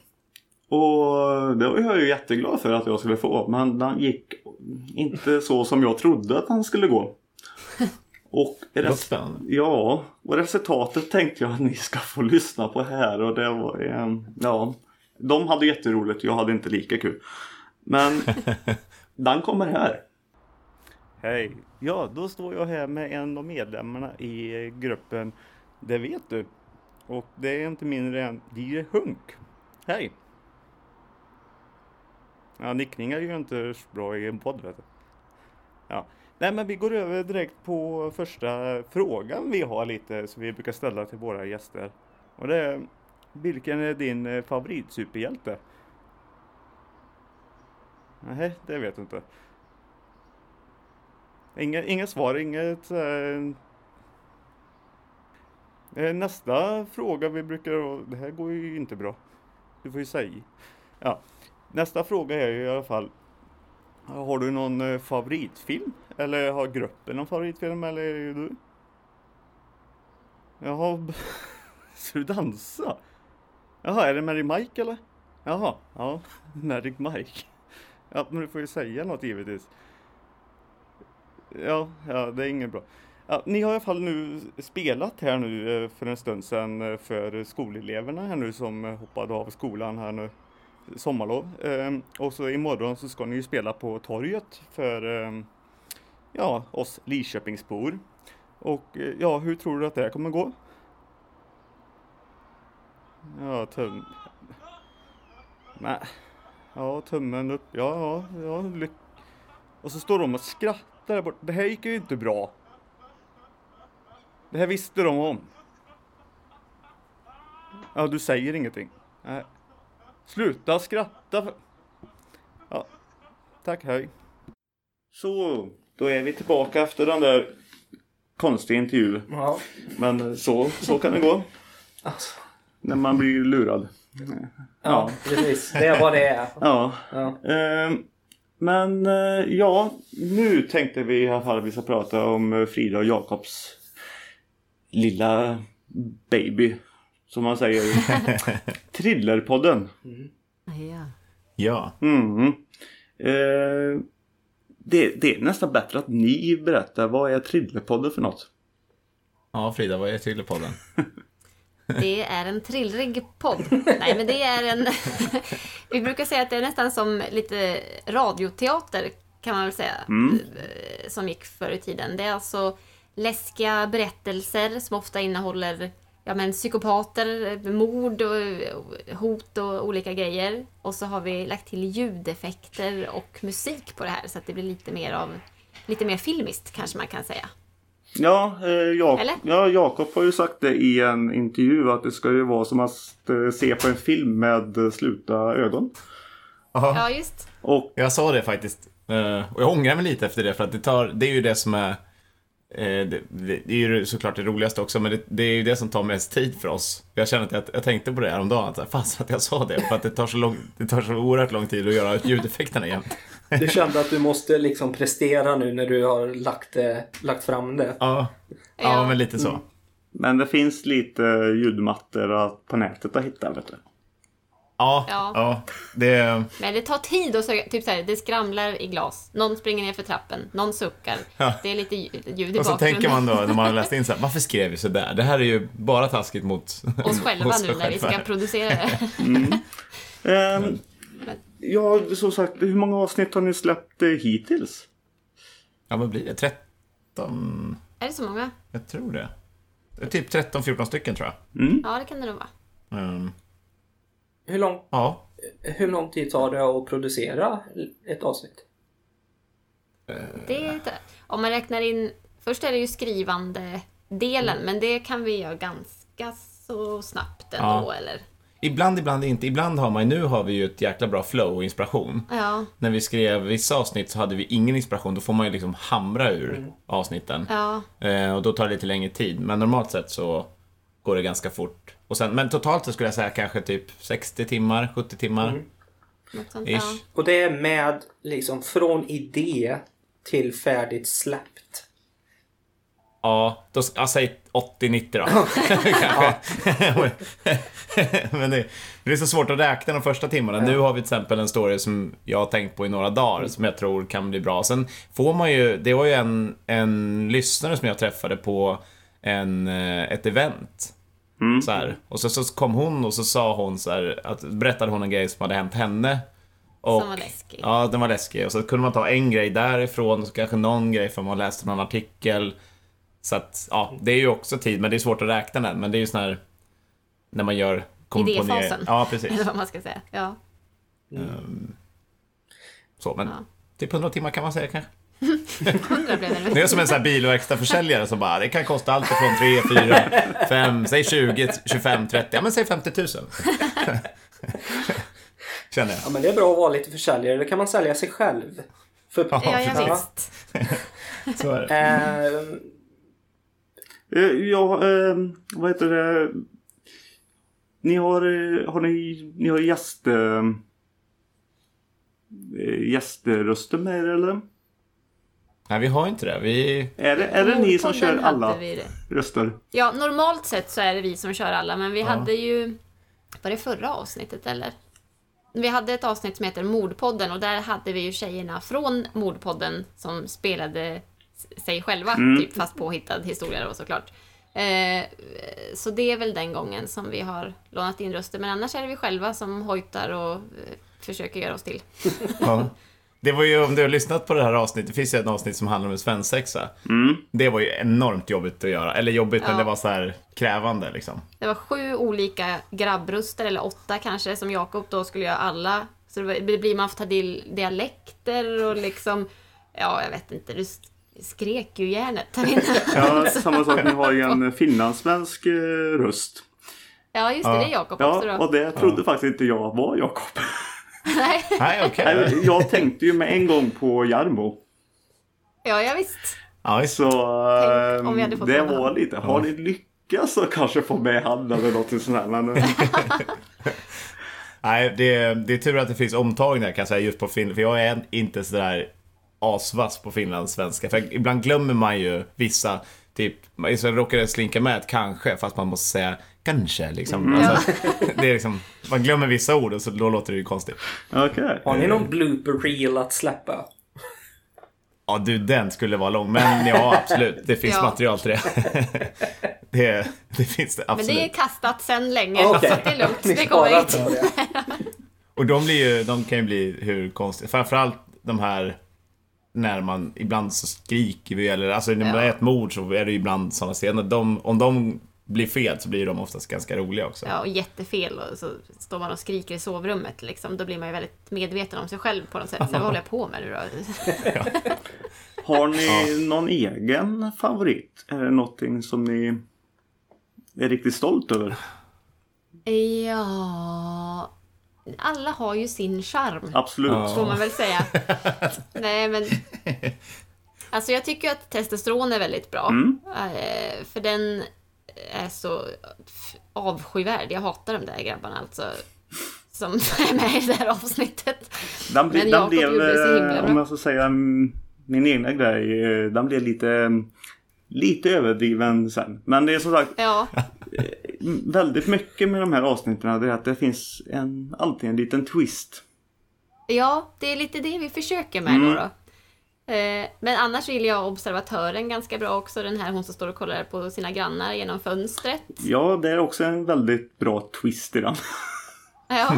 och det var jag ju jätteglad för att jag skulle få, men den gick inte så som jag trodde att han skulle gå. Och Det var res- spännande. ja, och resultatet tänkte jag att ni ska få lyssna på här och det var eh, ja, de hade jätteroligt, jag hade inte lika kul. Men den kommer här. Hej. Ja, då står jag här med en av medlemmarna i gruppen Det vet du. Och det är inte mindre än D J Hunk. Hej. Ja, nickningar är ju inte så bra i en podd, vet du. Ja. Nej, men vi går över direkt på första frågan vi har lite som vi brukar ställa till våra gäster. Och det är, vilken är din eh, favoritsuperhjälte? Nej, det vet jag inte. Inga, inga svar, inget... Eh, eh, nästa fråga vi brukar... Det här går ju inte bra. Du får ju säga. Ja. Nästa fråga är ju i alla fall... Har du någon eh, favoritfilm? Eller har gruppen någon favoritfilm? Eller är det du? Jaha. Ska du dansa? Jaha, är det Mary Mike eller? Jaha, ja. Mary Mike. Ja, men du får ju säga något givetvis. Ja, ja, det är inget bra. Ja, ni har i alla fall nu spelat här nu eh, för en stund sedan eh, för skoleleverna här nu som eh, hoppade av skolan här nu. Sommarlov. Ehm, och så imorgon så ska ni ju spela på torget för ehm, ja, oss Lidköpingsbor. Och eh, ja, hur tror du att det här kommer gå? Ja, tum... Nej. Ja, tummen upp. Ja, ja, ja. Lyck... Och så står de och skrattar där bort. Det här gick ju inte bra. Det här visste de om. Ja, du säger ingenting. Nej. Sluta skratta. För... Ja, tack, hej. Så, då är vi tillbaka efter den där konstiga intervjun. Ja. Men så, så kan det gå. Alltså, när man blir lurad. Ja, Ja. precis. Det är vad det är. Ja. Ja. Eh, men eh, ja, nu tänkte vi i alla fall att vi ska prata om eh, Frida och Jakobs lilla baby, som man säger. Thrillerpodden. Ja. Ja. Mm. Eh, det, det är nästan bättre att ni berättar vad är Thrillerpodden för något. Ja, Frida, vad är Thrillerpodden? Det är en trillrig podd. Nej, men det är en... Vi brukar säga att det är nästan som lite radioteater, kan man väl säga, Mm. som gick förr i tiden. Det är alltså läskiga berättelser som ofta innehåller ja, men psykopater, mord och hot och olika grejer. Och så har vi lagt till ljudeffekter och musik på det här, så att det blir lite mer av lite mer filmiskt, kanske man kan säga. Ja, eh, Jak- Eller? ja, Jakob har ju sagt det i en intervju att det ska ju vara som att eh, se på en film med eh, sluta ögon. Ja. Ja, just. Och Jag sa det faktiskt. Eh, Och jag ångrar mig lite efter det, för att det tar, det är ju det som är eh, det, det är ju såklart det roligaste också, men det, det är ju det som tar mest tid för oss. Jag känner att jag, jag tänkte på det här om dagen, att så här, fast att jag sa det, för att det tar så lång, det tar så oerhört lång tid att göra ljudeffekterna jämt. Du kände att du måste liksom prestera nu när du har lagt, det, lagt fram det. Ja, ja, Ja. men lite så. Men det finns lite ljudmattor att- på nätet att hitta, vet du. Ja, Ja. ja, det... Men det tar tid och så, typ så här, det skramlar i glas. Någon springer ner för trappen, någon suckar. Ja. Det är lite ljud, ljud i Och så bakgrunden. tänker man då, när man har läst in så här, varför skrev vi så där? Det här är ju bara taskigt mot oss själva oss nu när vi ska själva. producera det. Ehm, ja, som sagt, hur många avsnitt har ni släppt eh, hittills? Ja, vad blir det? tretton? Är det så många? Jag tror det. Det är typ tretton fjorton stycken, tror jag. Ja, det kan det nog vara. Mm. Hur lång, Ja. hur lång tid tar det att producera ett avsnitt? Det är inte, om man räknar in... Först är det ju skrivande delen, men det kan vi göra ganska så snabbt ändå, Ja. eller? Ibland, ibland inte. Ibland har man, nu har vi ju ett jäkla bra flow och inspiration. Ja, När vi skrev vissa avsnitt så hade vi ingen inspiration. Då får man ju liksom hamra ur avsnitten. ja. Eh, och då tar det lite längre tid. Men normalt sett så går det ganska fort. Och sen, men totalt så skulle jag säga kanske typ sextio timmar, sjuttio timmar. Något sånt, Ish. ja. Och det är med liksom från idé till färdigt släppt. Ja, då, ja, säg åttio nittio då. Kanske. Men det, det är så svårt att räkna de första timmarna. Nu har vi till exempel en story som jag har tänkt på i några dagar, som jag tror kan bli bra. Sen får man ju, det var ju en, en lyssnare som jag träffade på en, eh, ett event. Mm. Så här. Och så, så kom hon och så sa hon så här, att berättade hon en grej som hade hänt henne. Och, Som var läskig. Ja, den var läskig. Och så kunde man ta en grej därifrån och så kanske någon grej för man läste någon artikel. Så att, ja, det är ju också tid, men det är svårt att räkna den. Men det är ju sån här, när man gör komponering. Idéfasen. Ja, precis. Eller vad man ska säga. Ja. Um, så, men Ja. typ hundra timmar kan man säga kanske. Hundra blev det. Det är som en sån här bilverkstadförsäljare som bara, det kan kosta allt från tre, fyra, fem, säg tjugo, tjugofem, trettio, ja men säg femtio tusen. Känner jag. Ja, men det är bra att vara lite försäljare. Det kan man sälja sig själv. För, Ja, Ja, ja, visst. Så är det. Eh, Eh, ja, eh, vad heter det? Ni har, eh, har ni, ni har gäst, eh, gäströster med er, eller? Nej, vi har inte det. Vi... Är det, är det ni som Mordpodden kör hade alla vi det. röster? Ja, normalt sett så är det vi som kör alla, men vi hade ju... Var det förra avsnittet, eller? Vi hade ett avsnitt som heter Mordpodden, och där hade vi ju tjejerna från Mordpodden som spelade sig själva, typ, fast påhittad historia då, såklart. Eh, så det är väl den gången som vi har lånat in röster, men annars är det vi själva som hojtar och eh, försöker göra oss till. Ja. Det var ju, om du har lyssnat på det här avsnittet, det finns ju ett avsnitt som handlar om en svensexa. Mm. Det var ju enormt jobbigt att göra. Eller jobbigt, men Ja. det var så här krävande liksom. Det var sju olika grabbröster, eller åtta kanske, som Jakob då skulle göra alla. Så det var- det blir man får ta del dialekter och liksom, ja, jag vet inte, du skrek ju järnet här inne. Ja, samma sak. Ni har ju en finlandssvensk eh, röst. Ja, just det, det är Jakob också Ja, då. och det trodde faktiskt inte jag var Jakob. Nej, Nej, okej. Nej, jag tänkte ju med en gång på Jarmo. ja, ja, visst. Ja, just. Så Tänk om vi hade eh, fått det med var honom. lite. Har ni lyckas så kanske få med han eller något sånt här. Men... Nej, det, det är tur att det finns omtagningar kan jag säga just på Finland. För jag är inte sådär asvass på finlandssvenska. För ibland glömmer man ju vissa, typ, så råkar det slinka med ett kanske, fast man måste säga kanske liksom. Mm. Alltså, det är liksom, man glömmer vissa ord och så då låter det ju konstigt. Okay. Har ni någon blooper reel att släppa? Ja, du, den skulle vara lång. Men ja, absolut. Det finns ja. material till det. det. Det finns det, absolut. Men det är kastat sedan länge, okay. Så det är lugnt. Ni det kommer inte. Och de, blir ju, de kan ju bli hur konstigt. Framförallt de här när man ibland så skriker vi. Eller, alltså när man ja. är ett mord så är det ju ibland sådana scener. De, om de blir fel så blir de oftast ganska roliga också. Ja, och jättefel. Och så står man och skriker i sovrummet. Liksom. Då blir man ju väldigt medveten om sig själv på något sätt. Så vad håller jag på med nu då? Ja. Har ni ja. någon egen favorit? Är det någonting som ni är riktigt stolt över? Ja... Alla har ju sin charm. Absolut. Får man väl säga. Nej, men... Alltså jag tycker att testosteron är väldigt bra. Mm. För den är så avskyvärd. Jag hatar de där grabbarna alltså. Som är med i det här avsnittet. Den, bli, den blev, om jag ska säga min egna grej, den blev lite, lite överdriven sen. Men det är som sagt... Ja. Väldigt mycket med de här avsnitten är att det finns en, alltid en liten twist. Ja, det är lite det vi försöker med mm. då. då. Men annars vill jag observatören ganska bra också. Den här hon som står och kollar på sina grannar genom fönstret. Ja, det är också en väldigt bra twist i den. Ja.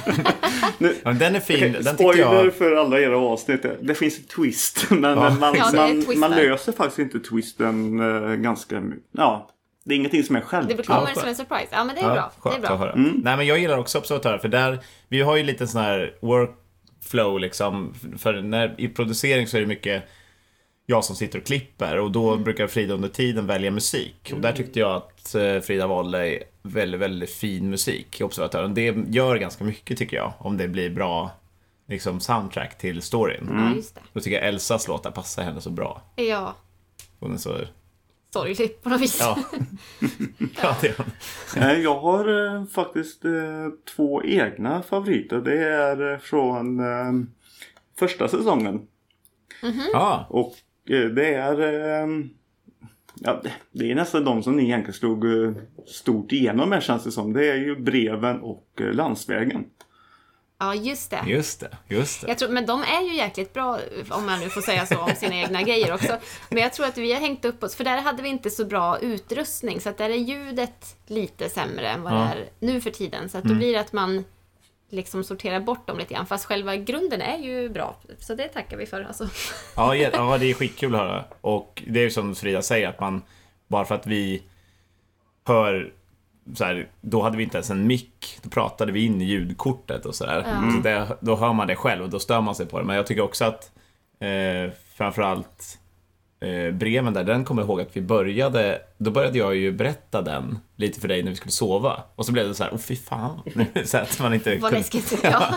Nu, ja, den är fin. Den spoiler jag... för alla era avsnitt. Det finns en twist. Men ja. man, ja, man, man löser faktiskt inte twisten uh, ganska mycket. Ja. Det är ingenting som är själv. Det kommer ja, som en surprise. Ja, men det är ja, bra. Skönt det är bra. Mm. Nej, men jag gillar också observatörer. För där, vi har ju lite sån här workflow liksom. För när, i producering så är det mycket jag som sitter och klipper. Och då mm. brukar Frida under tiden välja musik. Och där tyckte jag att Frida valde väldigt, väldigt fin musik i observatören. Det gör ganska mycket tycker jag. Om det blir bra liksom, soundtrack till storyn. Mm. Ja, just det. Då tycker jag Elsas låtar passar henne så bra. Ja. Hon är så... sorglig på något vis. Ja. Ja, det är jag har eh, faktiskt eh, två egna favoriter. Det är eh, från eh, första säsongen. Mm-hmm. Ah. Och eh, det är eh, ja, det är nästan de som ni egentligen stod eh, stort igenom här känns det som. Det är ju breven och eh, landsvägen. Ja, just det. Just det, just det. Jag tror, men de är ju jäkligt bra, om man nu får säga så, om sina egna grejer också. Men jag tror att vi har hängt upp oss, för där hade vi inte så bra utrustning. Så att där är ljudet lite sämre än vad ja. det är nu för tiden. Så att då mm. blir det att man liksom sorterar bort dem lite grann. Fast själva grunden är ju bra. Så det tackar vi för. Alltså. Ja, ja, det är skitkul att höra. Och det är ju som Frida säger, att man, bara för att vi hör... Så här, då hade vi inte ens en mick. Då pratade vi in i ljudkortet och sådär. Mm. Så det, då hör man det själv och då stör man sig på det. Men jag tycker också att eh, framförallt eh, breven där, den kommer jag ihåg att vi började, då började jag ju berätta den lite för dig när vi skulle sova. Och så blev det så här, åh fy fan. Så att man inte vad läskigt, ja.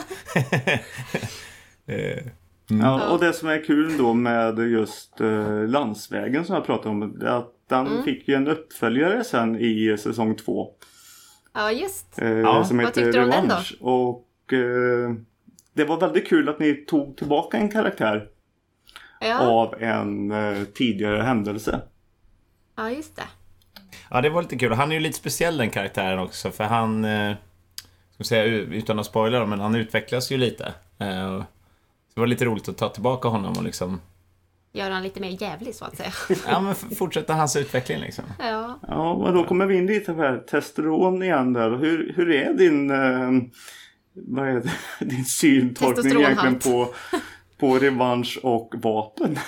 eh, mm. Ja, och det som är kul då med just eh, landsvägen som jag pratade om, är att den mm. fick ju en uppföljare sen i säsong två. Ja, just. Eh, ja. Som vad heter tyckte du om den då? Och eh, det var väldigt kul att ni tog tillbaka en karaktär ja. av en eh, tidigare händelse. Ja, just det. Ja, det var lite kul. Han är ju lite speciell den karaktären också. För han, eh, ska säga utan att spoila, men han utvecklas ju lite. Eh, så det var lite roligt att ta tillbaka honom och liksom... gör han lite mer jävlig så att säga. Ja, men fortsätta hans utveckling liksom. Ja. Ja, men då kommer vi in lite på här testosteron igen där. Hur, hur är din eh, vad är det? Din syntolkning egentligen på, på revansch och vapen?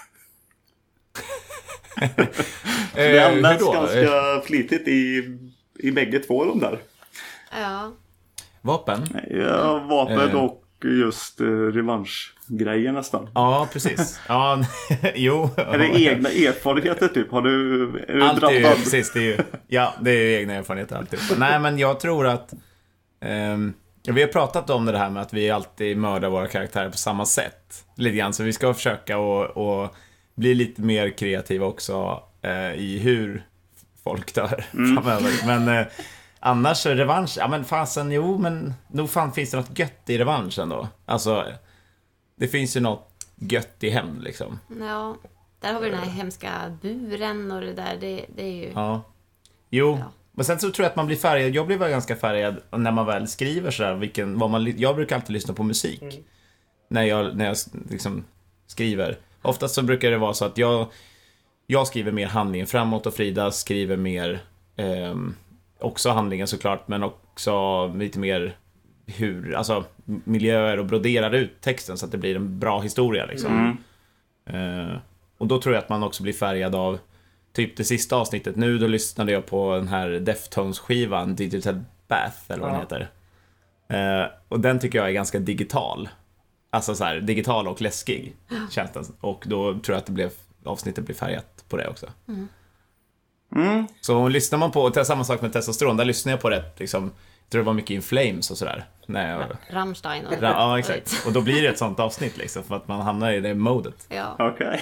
Det används eh, ganska flitigt i, i bägge två de där. Ja. Vapen? Ja, vapen eh. och just eh, revanschgrejer nästan. Ja, precis. Ja, jo. Är det egna erfarenheter typ? Har du, är du allt drabbad? Är ju, precis, det är ju, ja, det är ju egna erfarenheter alltid. Nej, men jag tror att um, vi har pratat om det här med att vi alltid mördar våra karaktärer på samma sätt. Lite grann, så vi ska försöka och, och bli lite mer kreativa också uh, i hur folk dör mm. framöver. Men eh, annars revansch, ja men fasen, jo men nog fan finns det något gött i revanschen då. Alltså, det finns ju något gött i hämnd liksom. Ja, där har vi den här hemska buren och det där, det, det är ju... Ja, jo. Ja. Men sen så tror jag att man blir färgad. Jag blir väl ganska färgad när man väl skriver så här, vilken, vad man, jag brukar alltid lyssna på musik mm. när jag, när jag liksom skriver. Oftast så brukar det vara så att jag, jag skriver mer handlingen framåt och Frida skriver mer eh, också handlingen såklart, men också lite mer hur, alltså miljöer och broderar ut texten så att det blir en bra historia liksom. Mm. Eh, och då tror jag att man också blir färgad av typ det sista avsnittet nu, då lyssnade jag på den här Deftones-skivan Digital Bath, eller vad ja. den heter. Eh, och den tycker jag är ganska digital. Alltså så här, digital och läskig känns den. Och då tror jag att det blev, avsnittet blir färgat på det också. Mm. Mm. Så lyssnar man på, och samma sak med Testosteron, där lyssnar jag på det liksom, jag tror det var mycket In Flames och sådär. Nej, jag... Rammstein och... Ja, exakt. Och då blir det ett sånt avsnitt liksom, för att man hamnar i det modet. Ja. Okej. Okay.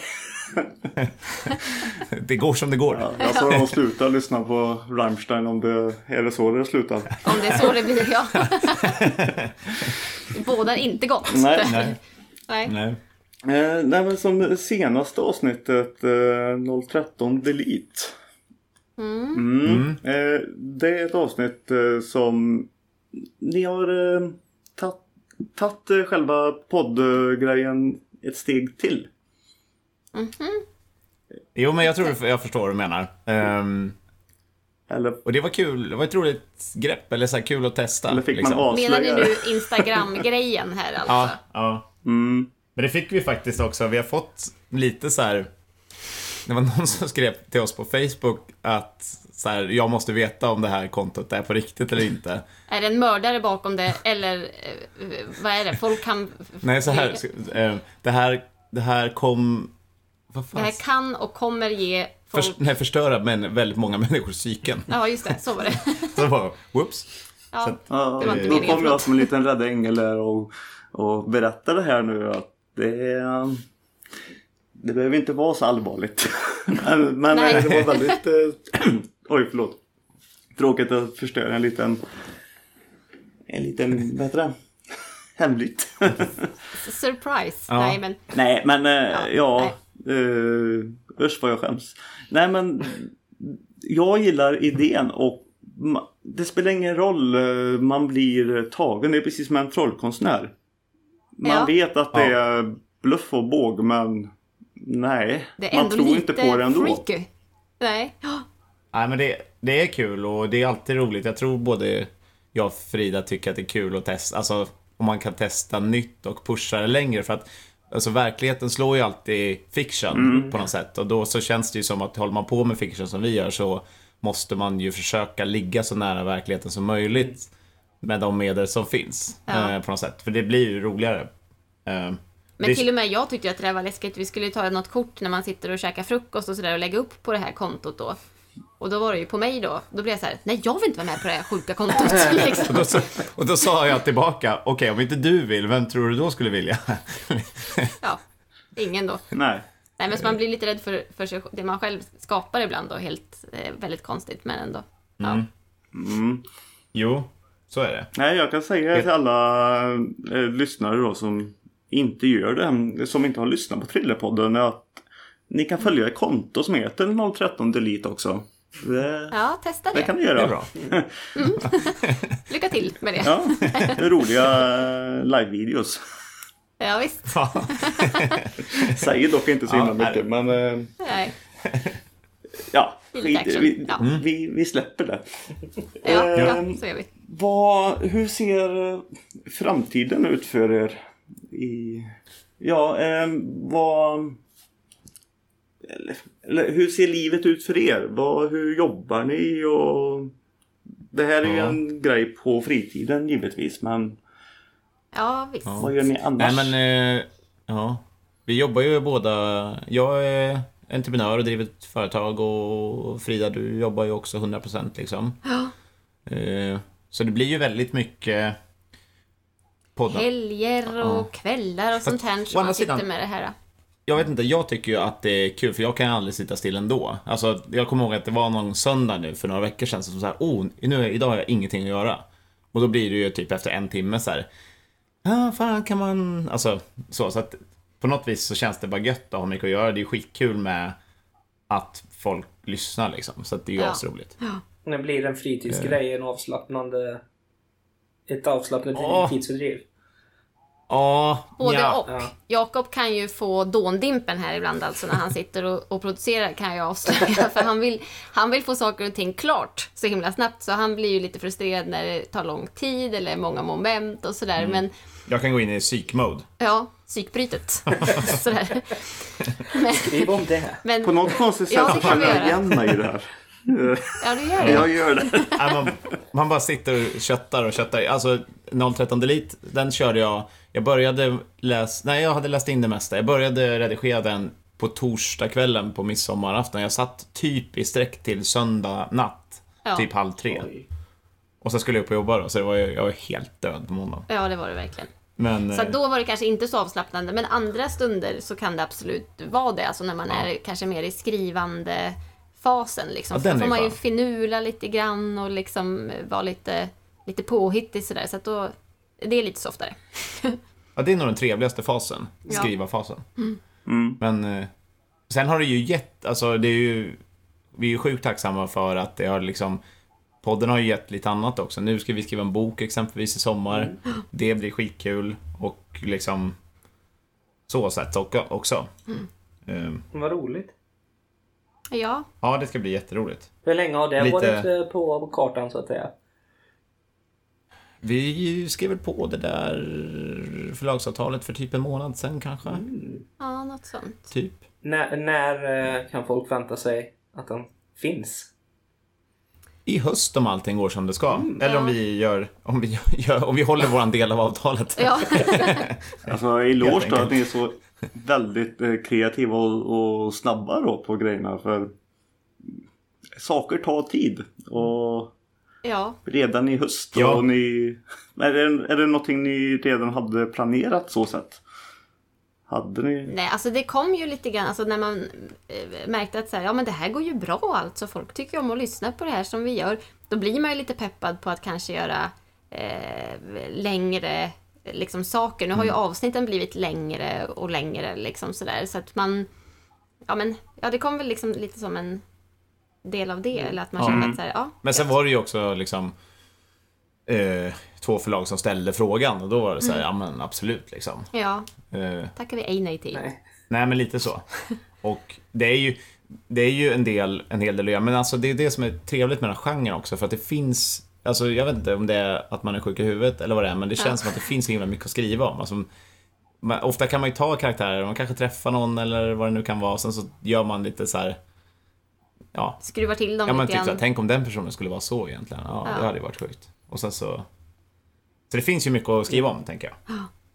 Det går som det går. Ja, jag får nog sluta lyssna på Rammstein om det är det så det slutar. Om det är så det blir, ja. Båda är inte gott. Nej. Nej. Nej. Nej. Eh, nej, men som senaste avsnittet eh, noll tretton Delete. Mm. Mm. Mm. Eh, det är ett avsnitt eh, som ni har eh, tagit eh, själva poddgrejen ett steg till. Mm-hmm. Jo, men jag tror jag förstår vad du menar. Um, eller, och det var kul, det var ett roligt grepp, eller så här kul att testa. Eller fick liksom. man avslöja? Menar ni nu Instagram-grejen här alltså? Ja, ja. Mm. Men det fick vi faktiskt också. Vi har fått lite så här. Det var någon som skrev till oss på Facebook att så här, jag måste veta om det här kontot är på riktigt eller inte. Är det en mördare bakom det, eller eh, vad är det? Folk kan... Nej, så här, eh, det här det här kom vad det här kan och kommer ge folk... För, nej, förstöra men väldigt många människors psyken. Ja, just det, så var det. Så var whoops. Ja, så att, ja, det var inte då meningen. kom jag som en liten rädd ängel där och, och berättade här nu att det är... Det behöver inte vara så allvarligt. men men det var väldigt... Eh, oj, förlåt. Tråkigt att förstöra en liten... En liten, vad heter det? Hemligt. Surprise. Ja. Nej, men... Nej, men eh, ja... ja uh, usch vad jag skäms. Nej, men... Jag gillar idén och... Ma- det spelar ingen roll. Uh, man blir tagen. Det är precis som en trollkonstnär. Man ja. vet att det är bluff och båg, men... Nej, det är man tror inte på det ändå. Freaky. Nej. Nej, men det, det är kul och det är alltid roligt. Jag tror både jag och Frida tycker att det är kul att testa. Alltså om man kan testa nytt och pusha det längre. För att alltså, verkligheten slår ju alltid fiction mm. på något sätt. Och då så känns det ju som att håller man på med fiction som vi gör så måste man ju försöka ligga så nära verkligheten som möjligt med de medel som finns ja. eh, på något sätt. För det blir ju roligare. Eh, Men till och med jag tyckte att det var läskigt. Vi skulle ta något kort när man sitter och käkar frukost och sådär och lägga upp på det här kontot då. Och då var det ju på mig då. Då blev jag så här: nej, jag vill inte vara med på det här sjuka kontot. Liksom. och, då så, och då sa jag tillbaka: okej, okay, om inte du vill, vem tror du då skulle vilja? Ja, ingen då. Nej. Nej, men så man blir lite rädd för, för sig, det man själv skapar ibland då. Helt, eh, väldigt konstigt, men ändå. Ja. Mm. Mm. Jo, så är det. Nej, jag kan säga till alla eh, lyssnare då som inte gör det, som inte har lyssnat på Thrillerpodden, att ni kan följa ett konto som heter noll tretton Delete också. Det, ja, testa det. Det kan ni göra. Det är bra. Mm. Lycka till med det. Ja, roliga live-videos. Ja, visst. Säger dock inte så himla ja, mycket, men... Nej. Ja, skit, vi, ja. vi, vi släpper det. Ja, eh, ja, så gör vi. Vad, hur ser framtiden ut för er? I, ja, eh, vad... Eller, eller hur ser livet ut för er? Vad, hur jobbar ni? Och, det här är ju ja. en grej på fritiden givetvis, men... Ja, visst. Vad gör ni annars? Nej, men... Eh, ja. Vi jobbar ju båda... Jag är entreprenör och driver ett företag och Frida, du jobbar ju också hundra procent liksom. Ja. Eh, så det blir ju väldigt mycket... Poddar. Helger och ja. kvällar och sånt här som man sitter sidan, med det här. jag vet inte, jag tycker ju att det är kul, för jag kan aldrig sitta still ändå. Alltså, jag kommer ihåg att det var någon söndag nu för några veckor sedan som så här, oh, nu, idag har jag ingenting att göra. Och då blir det ju typ efter en timme så här, ja, ah, fan kan man, alltså så, så att på något vis så känns det bara gött att ha mycket att göra. Det är ju skitkul med att folk lyssnar liksom, så att det är ju ja. asroligt. Ja. Det blir en fritidsgrej, en avslappnande, ett avslappnande oh. tidsfördriv. Ja, både ja. och. Ja. Jakob kan ju få dåndimpen här ibland, alltså när han sitter och, och producerar, kan jag avslöja. För han vill, han vill få saker och ting klart så himla snabbt. Så han blir ju lite frustrerad när det tar lång tid eller många moment och sådär. Mm. Men jag kan gå in i psykmode. Ja, psykbrytet. Sådär. Men, Skriv om det. Men, på något konstigt sätt så känner jag igen mig i det här. Ja, du gör det. Jag gör det. Ja, man, man bara sitter och köttar och köttar. Alltså noll tretton Delete, den körde jag. Jag började läsa, nej jag hade läst in det mesta. Jag började redigera den på torsdag kvällen på midsommarafton. Jag satt typ i sträck till söndag natt, ja. typ halv tre. Oj. Och så skulle jag upp och jobba då, så det var, jag var helt död på måndag. Ja, det var det verkligen. Men, så då var det kanske inte så avslappnande, men andra stunder så kan det absolut vara det. Alltså när man ja. är kanske mer i skrivande fasen liksom. Ja, då får man ju finula lite grann och liksom vara lite, lite påhittig sådär. Så att då, det är lite softare. Ja, det är nog den trevligaste fasen, skriva-fasen. Mm. Mm. Men eh, sen har det ju gett, alltså det är ju, vi är ju sjukt tacksamma för att det har liksom, podden har ju gett lite annat också. Nu ska vi skriva en bok exempelvis i sommar. Mm. Det blir skitkul och liksom så sätt också. Mm. Um, Vad roligt. Ja. Ja, det ska bli jätteroligt. Hur länge har det lite... varit på, på kartan så att säga? Vi skrev väl på det där förlagsavtalet för typ en månad sedan kanske. Mm. Ja, något sånt. Typ. När, när kan folk vänta sig att den finns? I höst om allting går som det ska. Mm, Eller ja. om vi gör, om vi gör, om vi håller våran del av avtalet. Ja. Alltså i lås då att ni är så väldigt eh, kreativa och, och snabba då på grejerna, för saker tar tid och ja. redan i höst ja. och ni är det, är det någonting ni redan hade planerat så sett? Hade ni? Nej, alltså det kom ju lite grann, alltså när man eh, märkte att så här, ja men det här går ju bra alltså, folk tycker om att lyssna på det här som vi gör, då blir man ju lite peppad på att kanske göra eh, längre liksom saker. Nu har ju avsnitten blivit längre och längre liksom sådär, så att man ja men, ja det kom väl liksom lite som en del av det, eller att man ja. kände att så här, ja. Men sen var det ju också liksom eh, två förlag som ställde frågan, och då var det så här, mm. ja men absolut liksom. Ja, eh, tackar vi ej nej till. Nej. Nej, men lite så. Och det är ju det är ju en del en hel del att göra, men alltså det är det som är trevligt med den här genren också, för att det finns, alltså jag vet inte om det är att man är sjuk i huvudet eller vad det är, men det känns ja. som att det finns så himla mycket att skriva om. Alltså, man, ofta kan man ju ta karaktärer, man kanske träffar någon eller vad det nu kan vara, och sen så gör man lite så här, ja, skruvar till dem ja, men lite typ så här, grann. tänk om den personen skulle vara så egentligen. Ja, ja. det hade ju varit sjukt. Och sen så så det finns ju mycket att skriva om, tänker jag.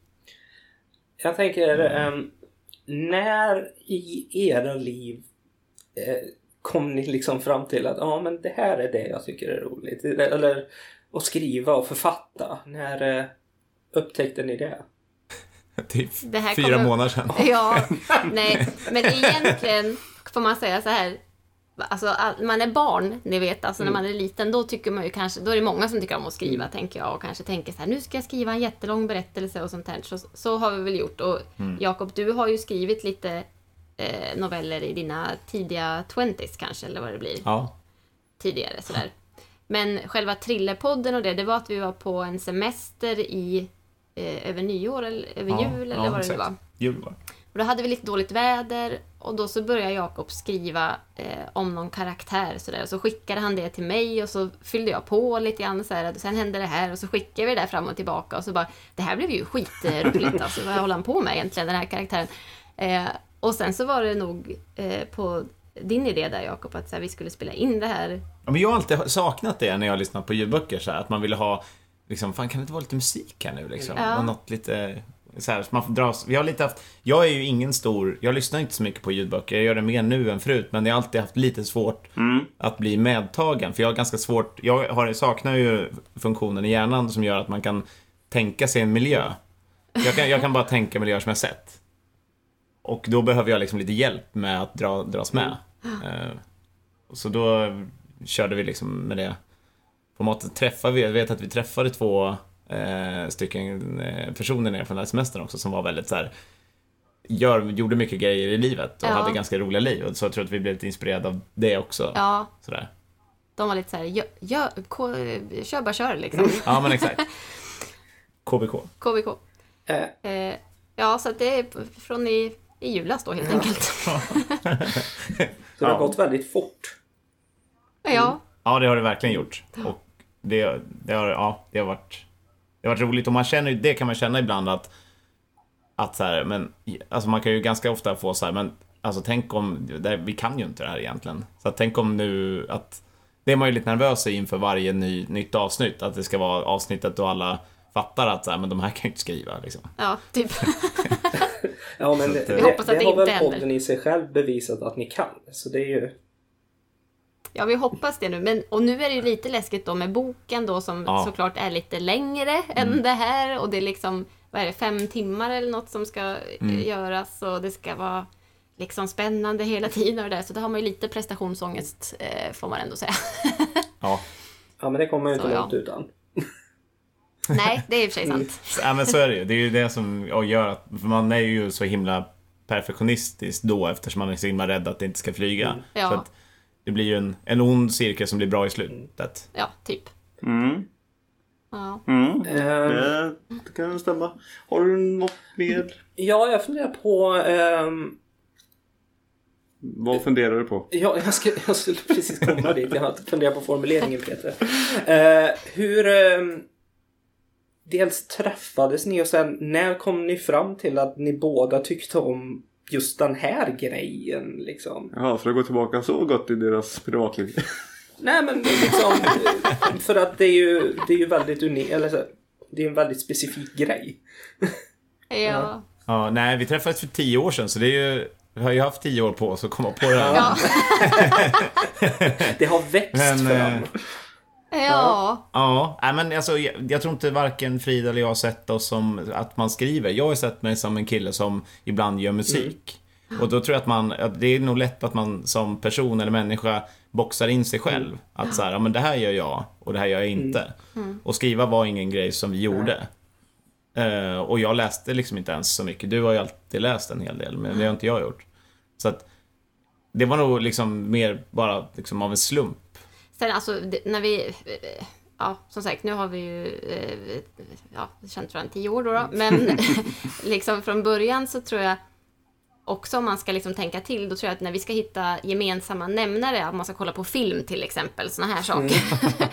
Jag tänker, um, när i era liv eh, kom ni liksom fram till att ja, men det här är det jag tycker är roligt, eller att skriva och författa, när eh, upptäckte ni det? Typ Det här fyra kommer... månader sedan. Ja, nej, men egentligen får man säga så här, alltså man är barn, ni vet, alltså mm. när man är liten, då tycker man ju kanske, då är det många som tycker om att skriva, mm. tänker jag, och kanske tänker så här, nu ska jag skriva en jättelång berättelse och sånt här, så, så har vi väl gjort. Och mm. Jakob, du har ju skrivit lite eh, noveller i dina tidiga tjugohus kanske, eller vad det blir. Ja. Tidigare, sådär. Men själva Thrillerpodden och det, det var att vi var på en semester i eh, över nyår, eller över ja, jul, eller ja, vad exakt. det var. Jul var. Och då hade vi lite dåligt väder, och då så började Jakob skriva eh, om någon karaktär sådär, och så skickade han det till mig, och så fyllde jag på lite grann så här, och sen hände det här, och så skickade vi det där fram och tillbaka, och så bara, det här blev ju skitroligt alltså, vad håller han på med egentligen, den här karaktären. Eh, och sen så var det nog eh, på din idé där, Jakob, att så här, vi skulle spela in det här. Ja, men jag har alltid saknat det när jag har lyssnat på ljudböcker, så här, att man ville ha liksom, fan kan det inte vara lite musik här nu liksom, ja. och något lite så här, så man får dras. Vi har lite haft, jag är ju ingen stor, jag lyssnar inte så mycket på ljudböcker, jag gör det mer nu än förut, men jag har alltid haft lite svårt mm. att bli medtagen, för jag har ganska svårt, jag har, saknar ju funktionen i hjärnan som gör att man kan tänka sig en miljö. Jag kan, jag kan bara tänka miljöer som jag sett. Och då behöver jag liksom lite hjälp med att dra, dras med. Eh, så då körde vi liksom med det formatet. Träffade vi, jag vet att vi träffade två eh, stycken eh, personer nere från den här semestern också som var väldigt så här, gör, gjorde mycket grejer i livet och Ja. hade ganska roliga liv. Och så jag tror att vi blev lite inspirerade av det också. Ja, Sådär. de var lite så här, gör, gör, ko, kör bara kör liksom. Ja, men exakt. K B K. K B K. Eh, Eh, ja, så att det är från i, i julas då helt enkelt. så det har Ja. gått väldigt fort. Ja, Ja, det har det verkligen gjort. Och det, det, har, ja, det, har varit, det har varit roligt. Och man känner, det kan man känna ibland att, att så här, men, alltså man kan ju ganska ofta få så här, men alltså tänk om, det, vi kan ju inte det här egentligen. Så att tänk om nu att, det är man ju lite nervös inför varje ny, nytt avsnitt. Att det ska vara avsnittet då alla fattar att så här, men de här kan ju inte skriva liksom. ja, typ. Ja, men det, Vi det, hoppas att det det har väl inte händer. podden i sig själv bevisat att ni kan. Så det är ju... Ja, vi hoppas det nu. Men, och nu är det ju lite läskigt då med boken då som Ja. såklart är lite längre än det här. Och det är liksom, vad är det, fem timmar eller något som ska mm. göras. Och det ska vara liksom spännande hela tiden och det där. Så då har man ju lite prestationsångest, eh, får man ändå säga. Ja. Ja, men det kommer ju inte Så, ja. långt utan. Nej, det är i och för sig sant. Ja, men så är det ju. Det är ju det som ja, gör att, för man är ju så himla perfektionistisk då eftersom man är så himla rädd att det inte ska flyga. Mm. Ja. Så att det blir ju en, en ond cirkel som blir bra i slutet. Ja, typ. Mm. Ja. Mm. Ehm, Det, det kan stämma. Har du något mer? ja, jag funderar på... ehm, Vad funderar du på? ja, jag, ska, jag skulle precis komma dit. Jag funderar på formuleringen, Peter. Eh, hur... ehm, dels träffades ni och sen när kom ni fram till att ni båda tyckte om just den här grejen liksom? Ja, för att gå tillbaka så gott i deras privatliv. Nej, men liksom för att det är ju det är ju väldigt unikt, eller så, det är en väldigt specifik grej. Ja. Ja, nej, vi träffades för tio år sedan så det är ju, vi har ju haft tio år på oss att komma på det här. Ja. Det har växt Men, fram. eh, Ja. Ja, nej, men alltså, jag, jag tror inte varken Frida eller jag har sett oss som att man skriver. Jag har sett mig som en kille som ibland gör musik. Mm. Och då tror jag att man, att det är nog lätt att man som person eller människa boxar in sig själv. Mm. Att så här, ja men det här gör jag och det här gör jag inte. Mm. Och skriva var ingen grej som vi gjorde. Uh, och jag läste liksom inte ens så mycket. Du har ju alltid läst en hel del, men det har inte jag gjort. Så att det var nog liksom mer bara liksom av en slump. Sen alltså, det, när vi... Ja, som sagt, nu har vi ju eh, ja, känt varandra tio år då, då. Men liksom från början så tror jag också om man ska liksom tänka till, då tror jag att när vi ska hitta gemensamma nämnare, om man ska kolla på film till exempel, såna här saker,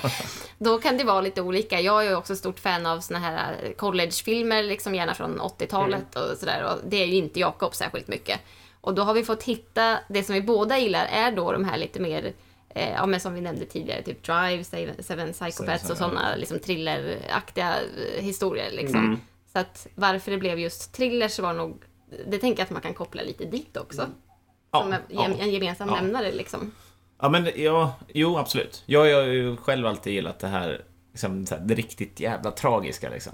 då kan det vara lite olika. Jag är ju också stort fan av såna här collegefilmer, liksom gärna från åttiotalet och sådär, och det är ju inte Jakob särskilt mycket. Och då har vi fått hitta, det som vi båda gillar är då de här lite mer, eh, ja men som vi nämnde tidigare, typ Drive, Seven Psychopaths och sådana liksom thrilleraktiga eh, historier liksom. Mm. Så att varför det blev just thrillers var nog, det tänker jag att man kan koppla lite dit också. Mm. Som Ja, en, ja. en gemensam Ja. nämnare liksom. Ja, men ja, jo, absolut. Jag, jag har ju själv alltid gillat det här, liksom, så här det riktigt jävla tragiska liksom.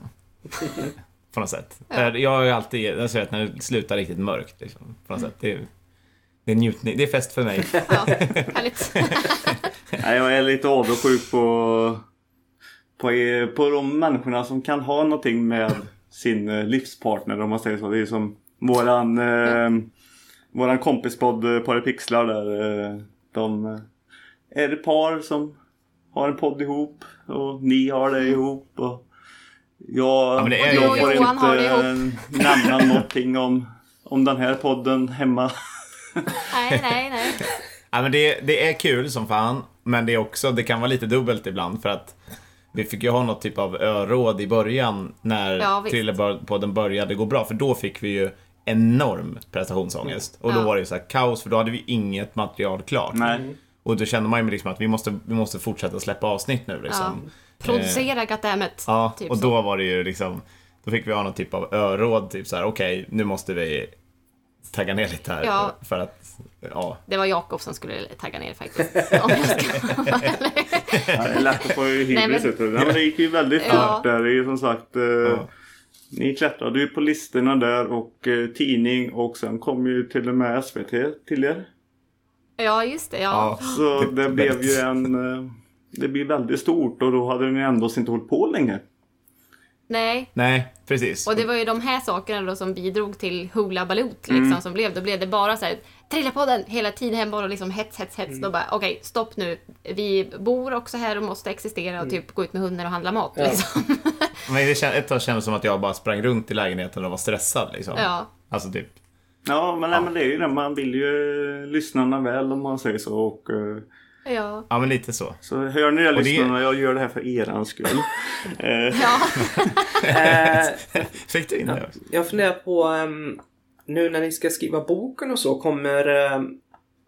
På något sätt. Ja. Jag har ju alltid, alltså, vet, när det slutar riktigt mörkt liksom, på något sätt. Det är, det är njutning, det är fest för mig. Ja, härligt. Nej, jag är lite avundsjuk på, på, på de människorna som kan ha någonting med sin livspartner, om man säger så. Det är som våran, eh, våran kompispodd Par i Pixlar där. Eh, de är ett par som har en podd ihop och ni har det ihop och jag, Ja, men det är- jag får Johan har det inte ihop. nämna någonting om, om den här podden hemma. Nej, nej, nej. Ja, men det, det är kul som fan, men det är också, det kan vara lite dubbelt ibland för att vi fick ju ha något typ av öråd i början när Ja, visst. Thrillerpodden började gå bra, för då fick vi ju enorm prestationsångest och då Ja. var det ju så här kaos, för då hade vi inget material klart. Nej. Och då kände man ju liksom att vi måste, vi måste fortsätta släppa avsnitt nu liksom. Ja. Producera goddammit. Ja, typ och så. då var det ju liksom, då fick vi ha någon typ av öråd, typ så här: okej, okay, nu måste vi tagga ner lite här Ja. för att, ja. Det var Jakob som skulle tagga ner faktiskt. Om jag ska vara ärlig. Ja, det är lätt att få hybris Nej, men- ut. Nej, men det gick ju väldigt Ja. fort där. Det är ju som sagt... Eh, Ja. Ni klättrade ju på listorna där och eh, tidning och sen kom ju till och med S V T till er. Ja, just det. Ja. Ja. Så Det- det blev ju en... eh, Det blir väldigt stort och då hade ni ändå inte hållit på länge. Nej. Nej, precis. Och det var ju de här sakerna då som bidrog till Hoola Balut liksom Mm. som blev. Då blev det bara så här, Trillapodden hela tiden hem bara liksom hets, hets, hets. Mm. Då bara, okej, stopp nu. Vi bor också här och måste existera och typ gå ut med hunden och handla mat Ja. liksom. Men det känd, ett tag kändes som att jag bara sprang runt i lägenheten och var stressad liksom. Ja. Alltså typ. Ja, men, nej, men det är ju det. Man vill ju lyssnarna väl om man säger så. Och, eh, Ja. Ja, men lite så. så hör ni det Och det- lyssnarna, jag gör det här för erans skull. eh, Ja. Eh, Fick du in det också? jag funderar på ehm, nu när ni ska skriva boken och så, kommer ehm,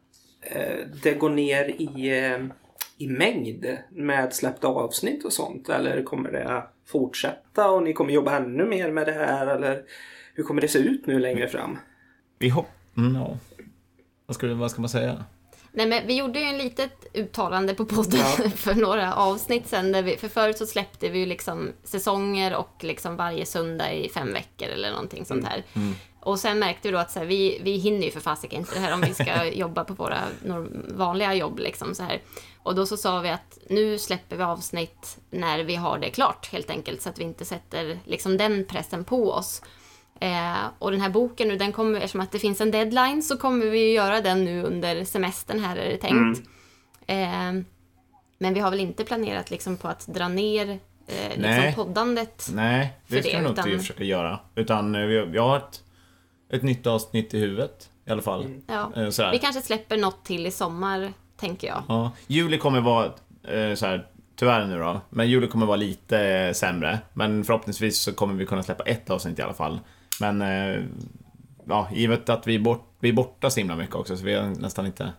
eh, det gå ner i, ehm, i mängd med släppta avsnitt och sånt? Eller kommer det fortsätta och ni kommer jobba ännu mer med det här? Eller hur kommer det se ut nu längre fram? Vi hopp... Mm, ja. Vad ska, vad ska man säga? Nej, men vi gjorde ju en litet uttalande på podden Ja. för några avsnitt sen. Där vi, för förut så släppte vi ju liksom säsonger och liksom varje söndag i fem veckor eller någonting sånt här. Och sen märkte vi då att så här, vi, vi hinner ju för fasiken inte det här om vi ska jobba på våra norm- vanliga jobb liksom så här. Och då så sa vi att nu släpper vi avsnitt när vi har det klart helt enkelt. Så att vi inte sätter liksom den pressen på oss. Eh, och den här boken nu, den kommer, eftersom att det finns en deadline så kommer vi göra den nu under semestern här är det tänkt. Eh, men vi har väl inte planerat liksom på att dra ner eh, Nej. liksom poddandet. Nej, det För ska det, vi nog utan- inte försöka göra. Utan eh, vi, vi har ett, ett nytt avsnitt i huvudet i alla fall. Ja. Eh, sådär. Vi kanske släpper något till i sommar, tänker jag. Ja. Juli kommer vara, eh, så här, tyvärr nu då, men juli kommer vara lite eh, sämre. Men förhoppningsvis så kommer vi kunna släppa ett avsnitt i alla fall. Men eh, ja, givet att vi är, bort, vi är borta så himla mycket också så vi är nästan inte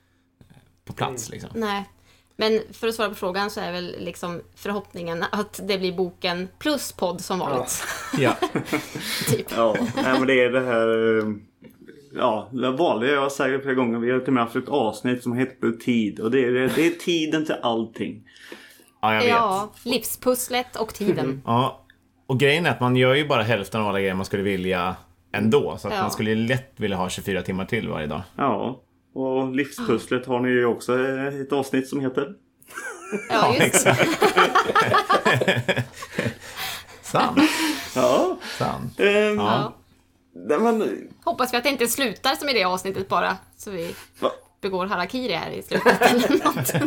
på plats liksom. Nej. Men för att svara på frågan så är väl liksom förhoppningen att det blir boken plus podd som vanligt. Ja. Typ. ja, nej, men det är det här... eh, Ja, det vanliga jag har sagt flera gånger. Vi har till och med haft ett avsnitt som heter Tid. Och det är, det är tiden till allting. Ja, jag vet. Ja, livspusslet och tiden. Ja, och grejen är att man gör ju bara hälften av alla grejer man skulle vilja ändå. Så att Ja. man skulle ju lätt vilja ha tjugofyra timmar till varje dag. Ja, och livspusslet har ni ju också ett avsnitt som heter. Ja, just det. Sant, Ja, sant. ehm, Ja. nej, men, Hoppas vi att det inte slutar som i det avsnittet bara. Så vi va? begår harakiri här i slutet eller något.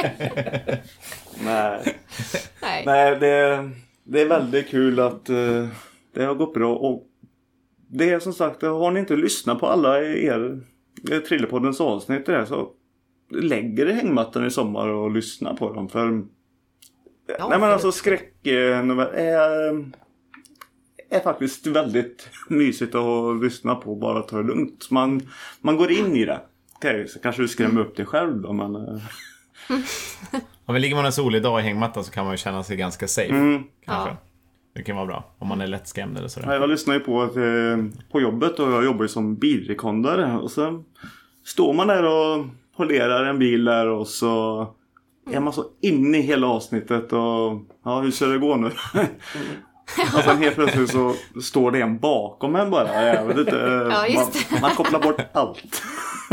Nej, Nej. nej det, det är väldigt kul att eh, det har gått bra. Och det är som sagt, har ni inte lyssnat på alla er, er Trillepoddens avsnitt där, så lägger det hängmattan i sommar och lyssna på dem. För Ja, nej, men för- alltså skräcknovell är, är faktiskt väldigt mysigt att lyssna på, bara ta det lugnt. Man, man går in i det. Okej, så kanske du skrämmer upp dig själv då, men... eh, Om vi ligger man en solig dag i hängmattan så kan man ju känna sig ganska safe. Mm. Kanske. Ja. Det kan vara bra. Om man är lättskrämd eller Ja, sådär. jag lyssnar ju på, eh, på jobbet och jag jobbar ju som bilrekondare. Och så står man där och polerar en bil där och så är man så inne i hela avsnittet och ja, hur ska det gå nu? Och sen helt plötsligt så står det en bakom en bara. Jag vet inte, Ja, just man, man kopplar bort allt.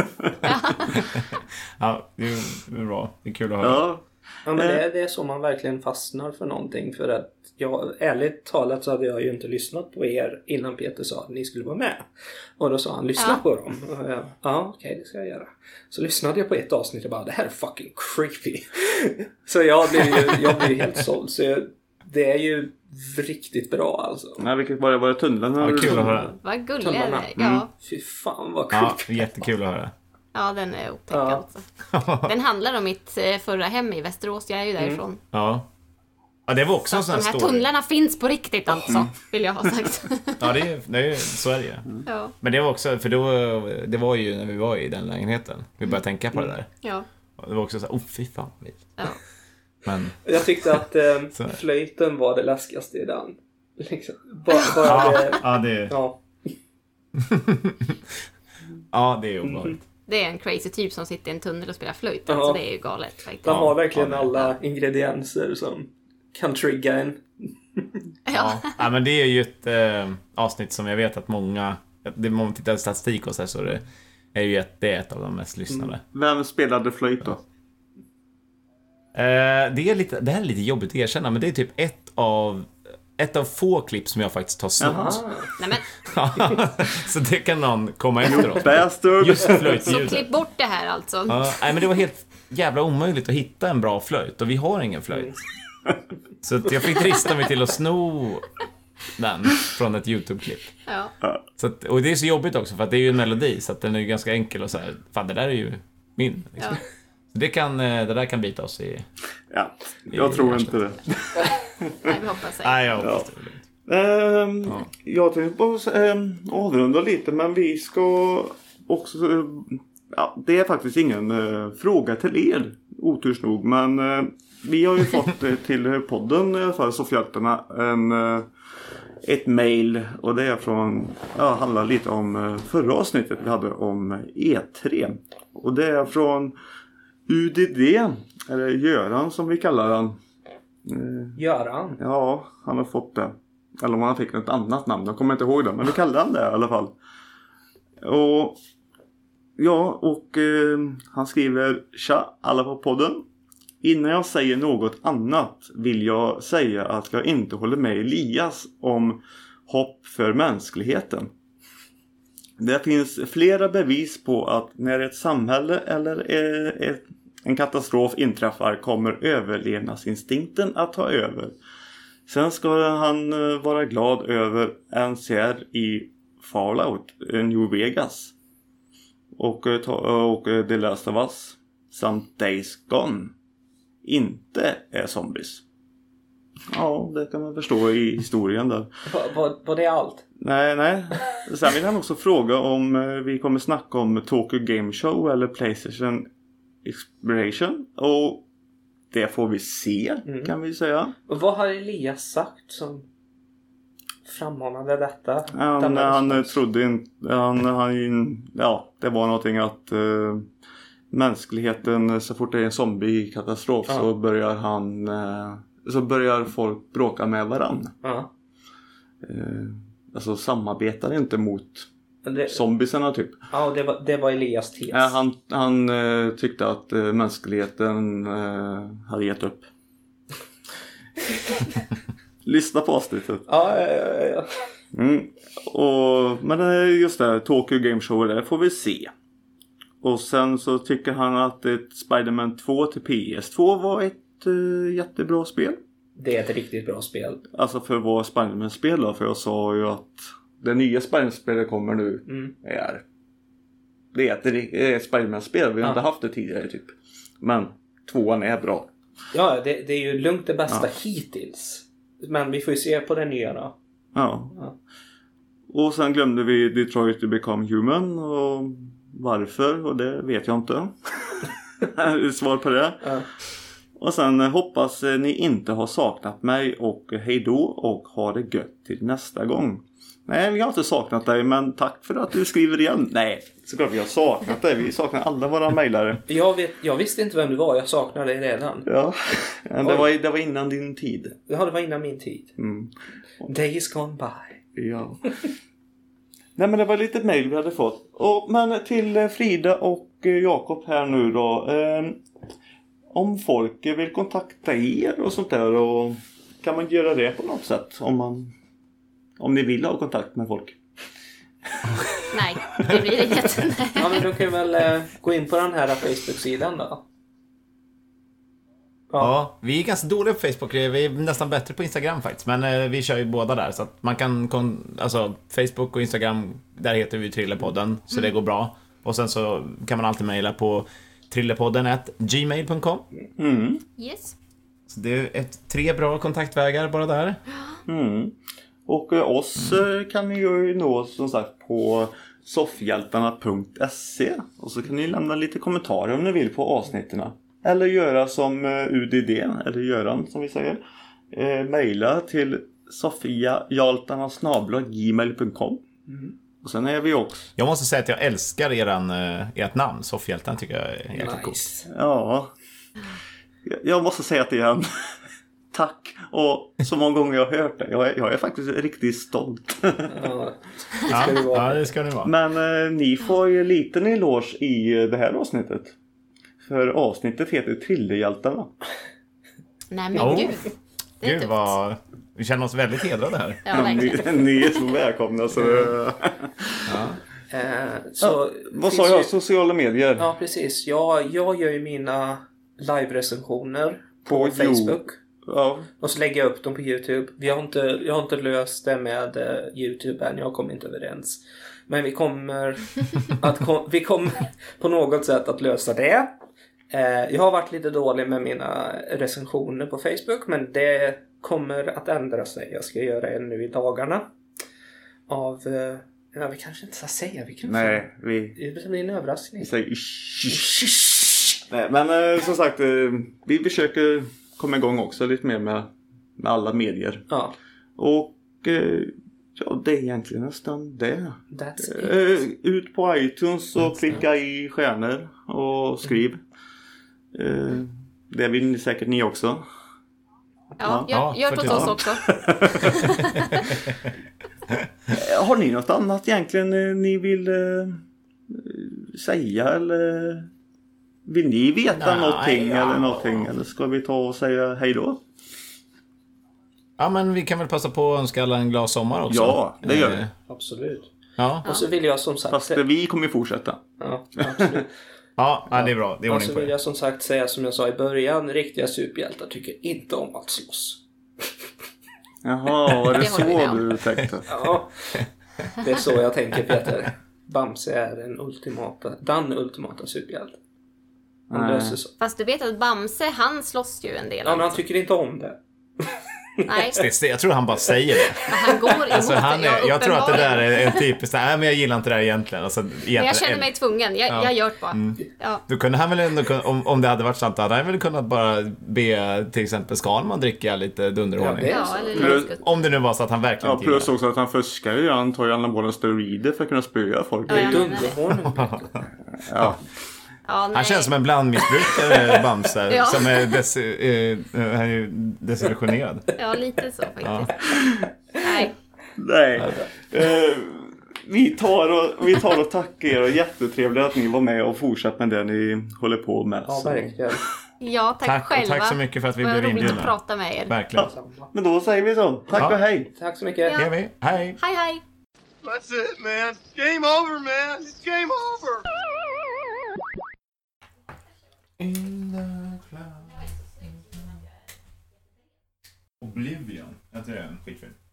Ja, det är, det är bra. Det är kul att höra. Ja, Ja, men det, är- det är så man verkligen fastnar för någonting. För att jag, ärligt talat så hade jag ju inte lyssnat på er innan Peter sa att ni skulle vara med. Och då sa han, lyssna Ja. på dem. Och jag, ja, okej, det ska jag göra. Så lyssnade jag på ett avsnitt och bara, det här är fucking creepy. Så jag blev ju jag blev ju helt såld. Så jag, det är ju riktigt bra alltså. nej, vilket var det? Var det tunneln? Ja, kul att höra. Vad gulliga Tunnlarna. det är. Ja. Fy fan vad Ja, creepy. jättekul att höra. Ja, den är otäck Ja. alltså. Den handlar om mitt eh, förra hem i Västerås. Jag är ju därifrån. Ja. Ja, det var också Så en att sån de här här story. tunnlarna finns på riktigt alltså, vill jag ha sagt. Ja, det är, det är så är det ju. Ja. Men det var också, för då, det var ju när vi var i den lägenheten. Vi började tänka på det där. Ja. Och det var också så här, oh fy fan. Ja. Men, Jag tyckte att eh, Så här. flöjten var det läskigaste i den. Liksom. Bara, bara ja, det, ja, det, ja. ja, det är obehagligt. Det är en crazy typ som sitter i en tunnel och spelar flöjt. Ja. Alltså det är ju galet faktiskt. De har verkligen ja, alla ingredienser som kan trigga en. Ja. Ja, men det är ju ett äh, avsnitt som jag vet att många, det, om man tittar på statistik och så här, så det är ju ett, det är ett av de mest lyssnade. Vem spelade flöjt då? Eh, det, är lite, det här är lite jobbigt att erkänna, men det är typ ett av ett av få klipp som jag faktiskt har snott. Nej, men. Så det kan någon komma efter oss. Bastard! Just Så flöjtljudet. klipp bort det här alltså. Ja, nej, men det var helt jävla omöjligt att hitta en bra flöjt, och vi har ingen flöjt. Så att jag fick drista mig till att sno den från ett YouTube-klipp. Ja. Så att, och det är så jobbigt också, för att det är ju en melodi, så att den är ju ganska enkel och så här, fan, det där är ju min. Liksom. Ja. Så det, kan, det där kan bita oss i... Ja, jag i tror arslet. inte det. Nej, vi hoppas det. Nej, jag hoppas Ja. det. Ehm, ja. Jag tänkte bara ähm, avrunda lite, men vi ska också... Äh, ja, det är faktiskt ingen äh, fråga till er, oturs nog, men äh, vi har ju fått äh, till podden, i alla fall Soffhjältarna, en, äh, ett mail, och det är från, ja, handlar lite om äh, förra avsnittet vi hade om E tre. Och det är från U D D, eller Göran som vi kallar han. Äh, Göran. Ja, han har fått det. Eller om han fick ett annat namn, jag kommer inte ihåg det. Men vi kallar han det i alla fall. Och ja, och eh, han skriver: Tja, alla på podden. Innan jag säger något annat vill jag säga att jag inte håller med Elias om hopp för mänskligheten. Det finns flera bevis på att när ett samhälle eller eh, ett, en katastrof inträffar kommer överlevnadsinstinkten att ta över. Sen ska han vara glad över N C R i Fallout, New Vegas. Och, och The Last of Us samt Days Gone inte är zombies. Ja, det kan man förstå i historien där. Var, var det allt? Nej, nej. Sen vill han också fråga om vi kommer snacka om Tokyo Game Show eller PlayStation Exploration. Och det får vi se, mm. kan vi säga. Och vad har Elias sagt som frammanade detta? Han, han trodde inte... Han, han, ja, det var någonting att uh, mänskligheten, så fort det är en zombie-katastrof, ja. så börjar han... Uh, så börjar folk bråka med varann. Ja. Uh, alltså samarbetar inte mot det, zombiesarna typ. Ja, det var, det var Elias tes. Ja, han han uh, tyckte att uh, mänskligheten uh, hade gett upp. Lyssna på avsnittet. Ja, ja, ja, ja. Mm. Och, men just det, Tokyo Game Show, det får vi se. Och sen så tycker han att ett Spider-Man två till P S två var ett uh, jättebra spel. Det är ett riktigt bra spel. Alltså för vad Spider-Man-spel då, för jag sa ju att det nya Spider-Man-spelet kommer nu mm. är det är ett, det är ett Spider-Man-spel, vi har ja. inte haft det tidigare typ. Men tvåan är bra. Ja, det, det är ju lugnt det bästa ja. hittills. Men vi får ju se på det nya då. Ja. ja. Och sen glömde vi Detroit to Become Human. Och varför? Och det vet jag inte. Svar på det. Ja. Och sen hoppas ni inte har saknat mig. Och hej då och ha det gött till nästa gång. Nej, vi har inte saknat dig, men tack för att du skriver igen. Nej, såklart vi har saknat dig. Vi saknar alla våra mejlare. Jag, vet, jag visste inte vem du var, jag saknar dig redan. Ja, det var, det var innan din tid. Ja, det var innan min tid. Mm. Days gone by. Ja. Nej, men det var lite mejl vi hade fått. Och, men till Frida och Jakob här nu då. Eh, om folk vill kontakta er och sånt där, och kan man göra det på något sätt om man... Om ni vill ha kontakt med folk. Nej, det blir inget. Ja, men då kan vi väl eh, gå in på den här Facebook-sidan då. Ja. ja, vi är ganska dåliga på Facebook. Vi är nästan bättre på Instagram faktiskt. Men eh, vi kör ju båda där. Så att man kan, kon- alltså Facebook och Instagram, där heter vi Trillerpodden. Så mm. det går bra. Och sen så kan man alltid mejla på trillerpodden at gmail dot com. Mm. Yes. Så det är ett, tre bra kontaktvägar bara där. Mm. Och eh, oss mm. kan ni ju nå som sagt på soffhjältarna punkt se. Och så kan ni lämna lite kommentarer om ni vill på avsnitterna. Eller göra som eh, U D D, eller Göran som vi säger. Eh, maila till soffhjältarna snabel-a gmail punkt com. Mm. Och sen är vi också... Jag måste säga att jag älskar eran, ert namn. Soffhjältarna tycker jag är jäkligt nice. coolt. Ja. Jag måste säga att det är en... tack. Och så många gånger jag har hört det. Jag är, jag är faktiskt riktigt stolt. Ja, det Ja, ska det vara. ja, det ska det vara. Men eh, ni får ju lite en eloge i det här avsnittet. För avsnittet heter Thrillerhjältarna. Nej men Oh. gud. Det är Gud tufft. vad... Vi känner oss väldigt hedrade här. Ja, verkligen. ni, ni är så välkomna så... Ja. Eh, så Ja, vad finns sa jag? ju- Sociala medier? Ja, precis. Jag, jag gör ju mina live-recensioner på, På Facebook. Ja. Och så lägger jag upp dem på YouTube. Vi har inte, jag har inte löst det med uh, YouTube än. Jag kommer inte överens. Men vi kommer, att kom, vi kommer på något sätt att lösa det. Eh, jag har varit lite dålig med mina recensioner på Facebook. Men det kommer att ändra sig. Jag ska göra en nu i dagarna. Av... Uh, ja, vi kanske inte ska säga. Vi kan Nej, vi... Det blir en överraskning. vi säger... Nej, men eh, som sagt, eh, vi försöker komma igång också lite mer med, med alla medier. Ja, Och eh, ja, det är egentligen nästan det. that's it. Eh, ut på iTunes och klicka i stjärnor och skriv. Eh, det vill ni säkert ni också. Ja, Ja, gör, gör det för åt tusan. oss också. Eh, Har ni något annat egentligen eh, ni vill eh, säga eller vill ni veta Nej, någonting ja. eller någonting eller ska vi ta och säga hej då? Ja, men vi kan väl passa på att önska alla en glad sommar också. Ja, det gör vi. Eh, Absolut. Ja, Och så vill jag som sagt... Fast eh, vi kommer fortsätta. Ja, absolut. ja, ja, det är bra. Det är Och ordning så på vill det. jag som sagt säga som jag sa i början. Riktiga superhjältar tycker inte om att slåss. Jaha, var det, Det håller vi med så om. du tänkte? Ja, det är så jag tänker, Peter. Bamse är den ultimata, den ultimata superhjälten. Han Nej. löser så. Fast du vet att Bamse, han slåss ju en del. Ja, men han tycker inte om det. Nej, Det- Jag tror han bara säger det. men han går emot Alltså, han det. är, jag tror att det där uppenbarligen. är en typisk så här, nej men jag gillar inte det här egentligen. Alltså, egentligen Men jag känner mig tvungen. Jag, Ja. jag gör det bara. Ja. Då kunde han väl ändå, kun- om, om det hade varit sant, hade han väl kunnat bara be till exempel Skalman dricka lite dunderhåning. Ja, det är Ja, så. eller Plus- något. Om det nu var så att han verkligen Ja, inte gillar plus också att han fuskar ju. Han tar ju anabola steroider för att kunna spöa folk. Ja, jag menar det. Dunderhårning. Ja. Ja, nej. Han känns som en blandmissbrukare, Bamse, Ja. som är, des, eh, han är ju desillusionerad. Ja, lite så faktiskt. Ja. Nej. Nej. Eh, vi, tar och, vi tar och tackar er och jättetrevligt att ni var med och fortsatt med det ni håller på med. Ja, Så. verkligen. Ja, tack, Tack, och själva. tack så mycket för att vi Vad blev roligt inbjudna. att prata med er. Verkligen. Men då säger vi så. Tack Ja. och hej. Tack så mycket. Ja. Det gör vi. Hej! Hej, hej. That's it, man. Game over, man. It's game over. In the clouds. Oblivion. Jag tror det är en skitfilm.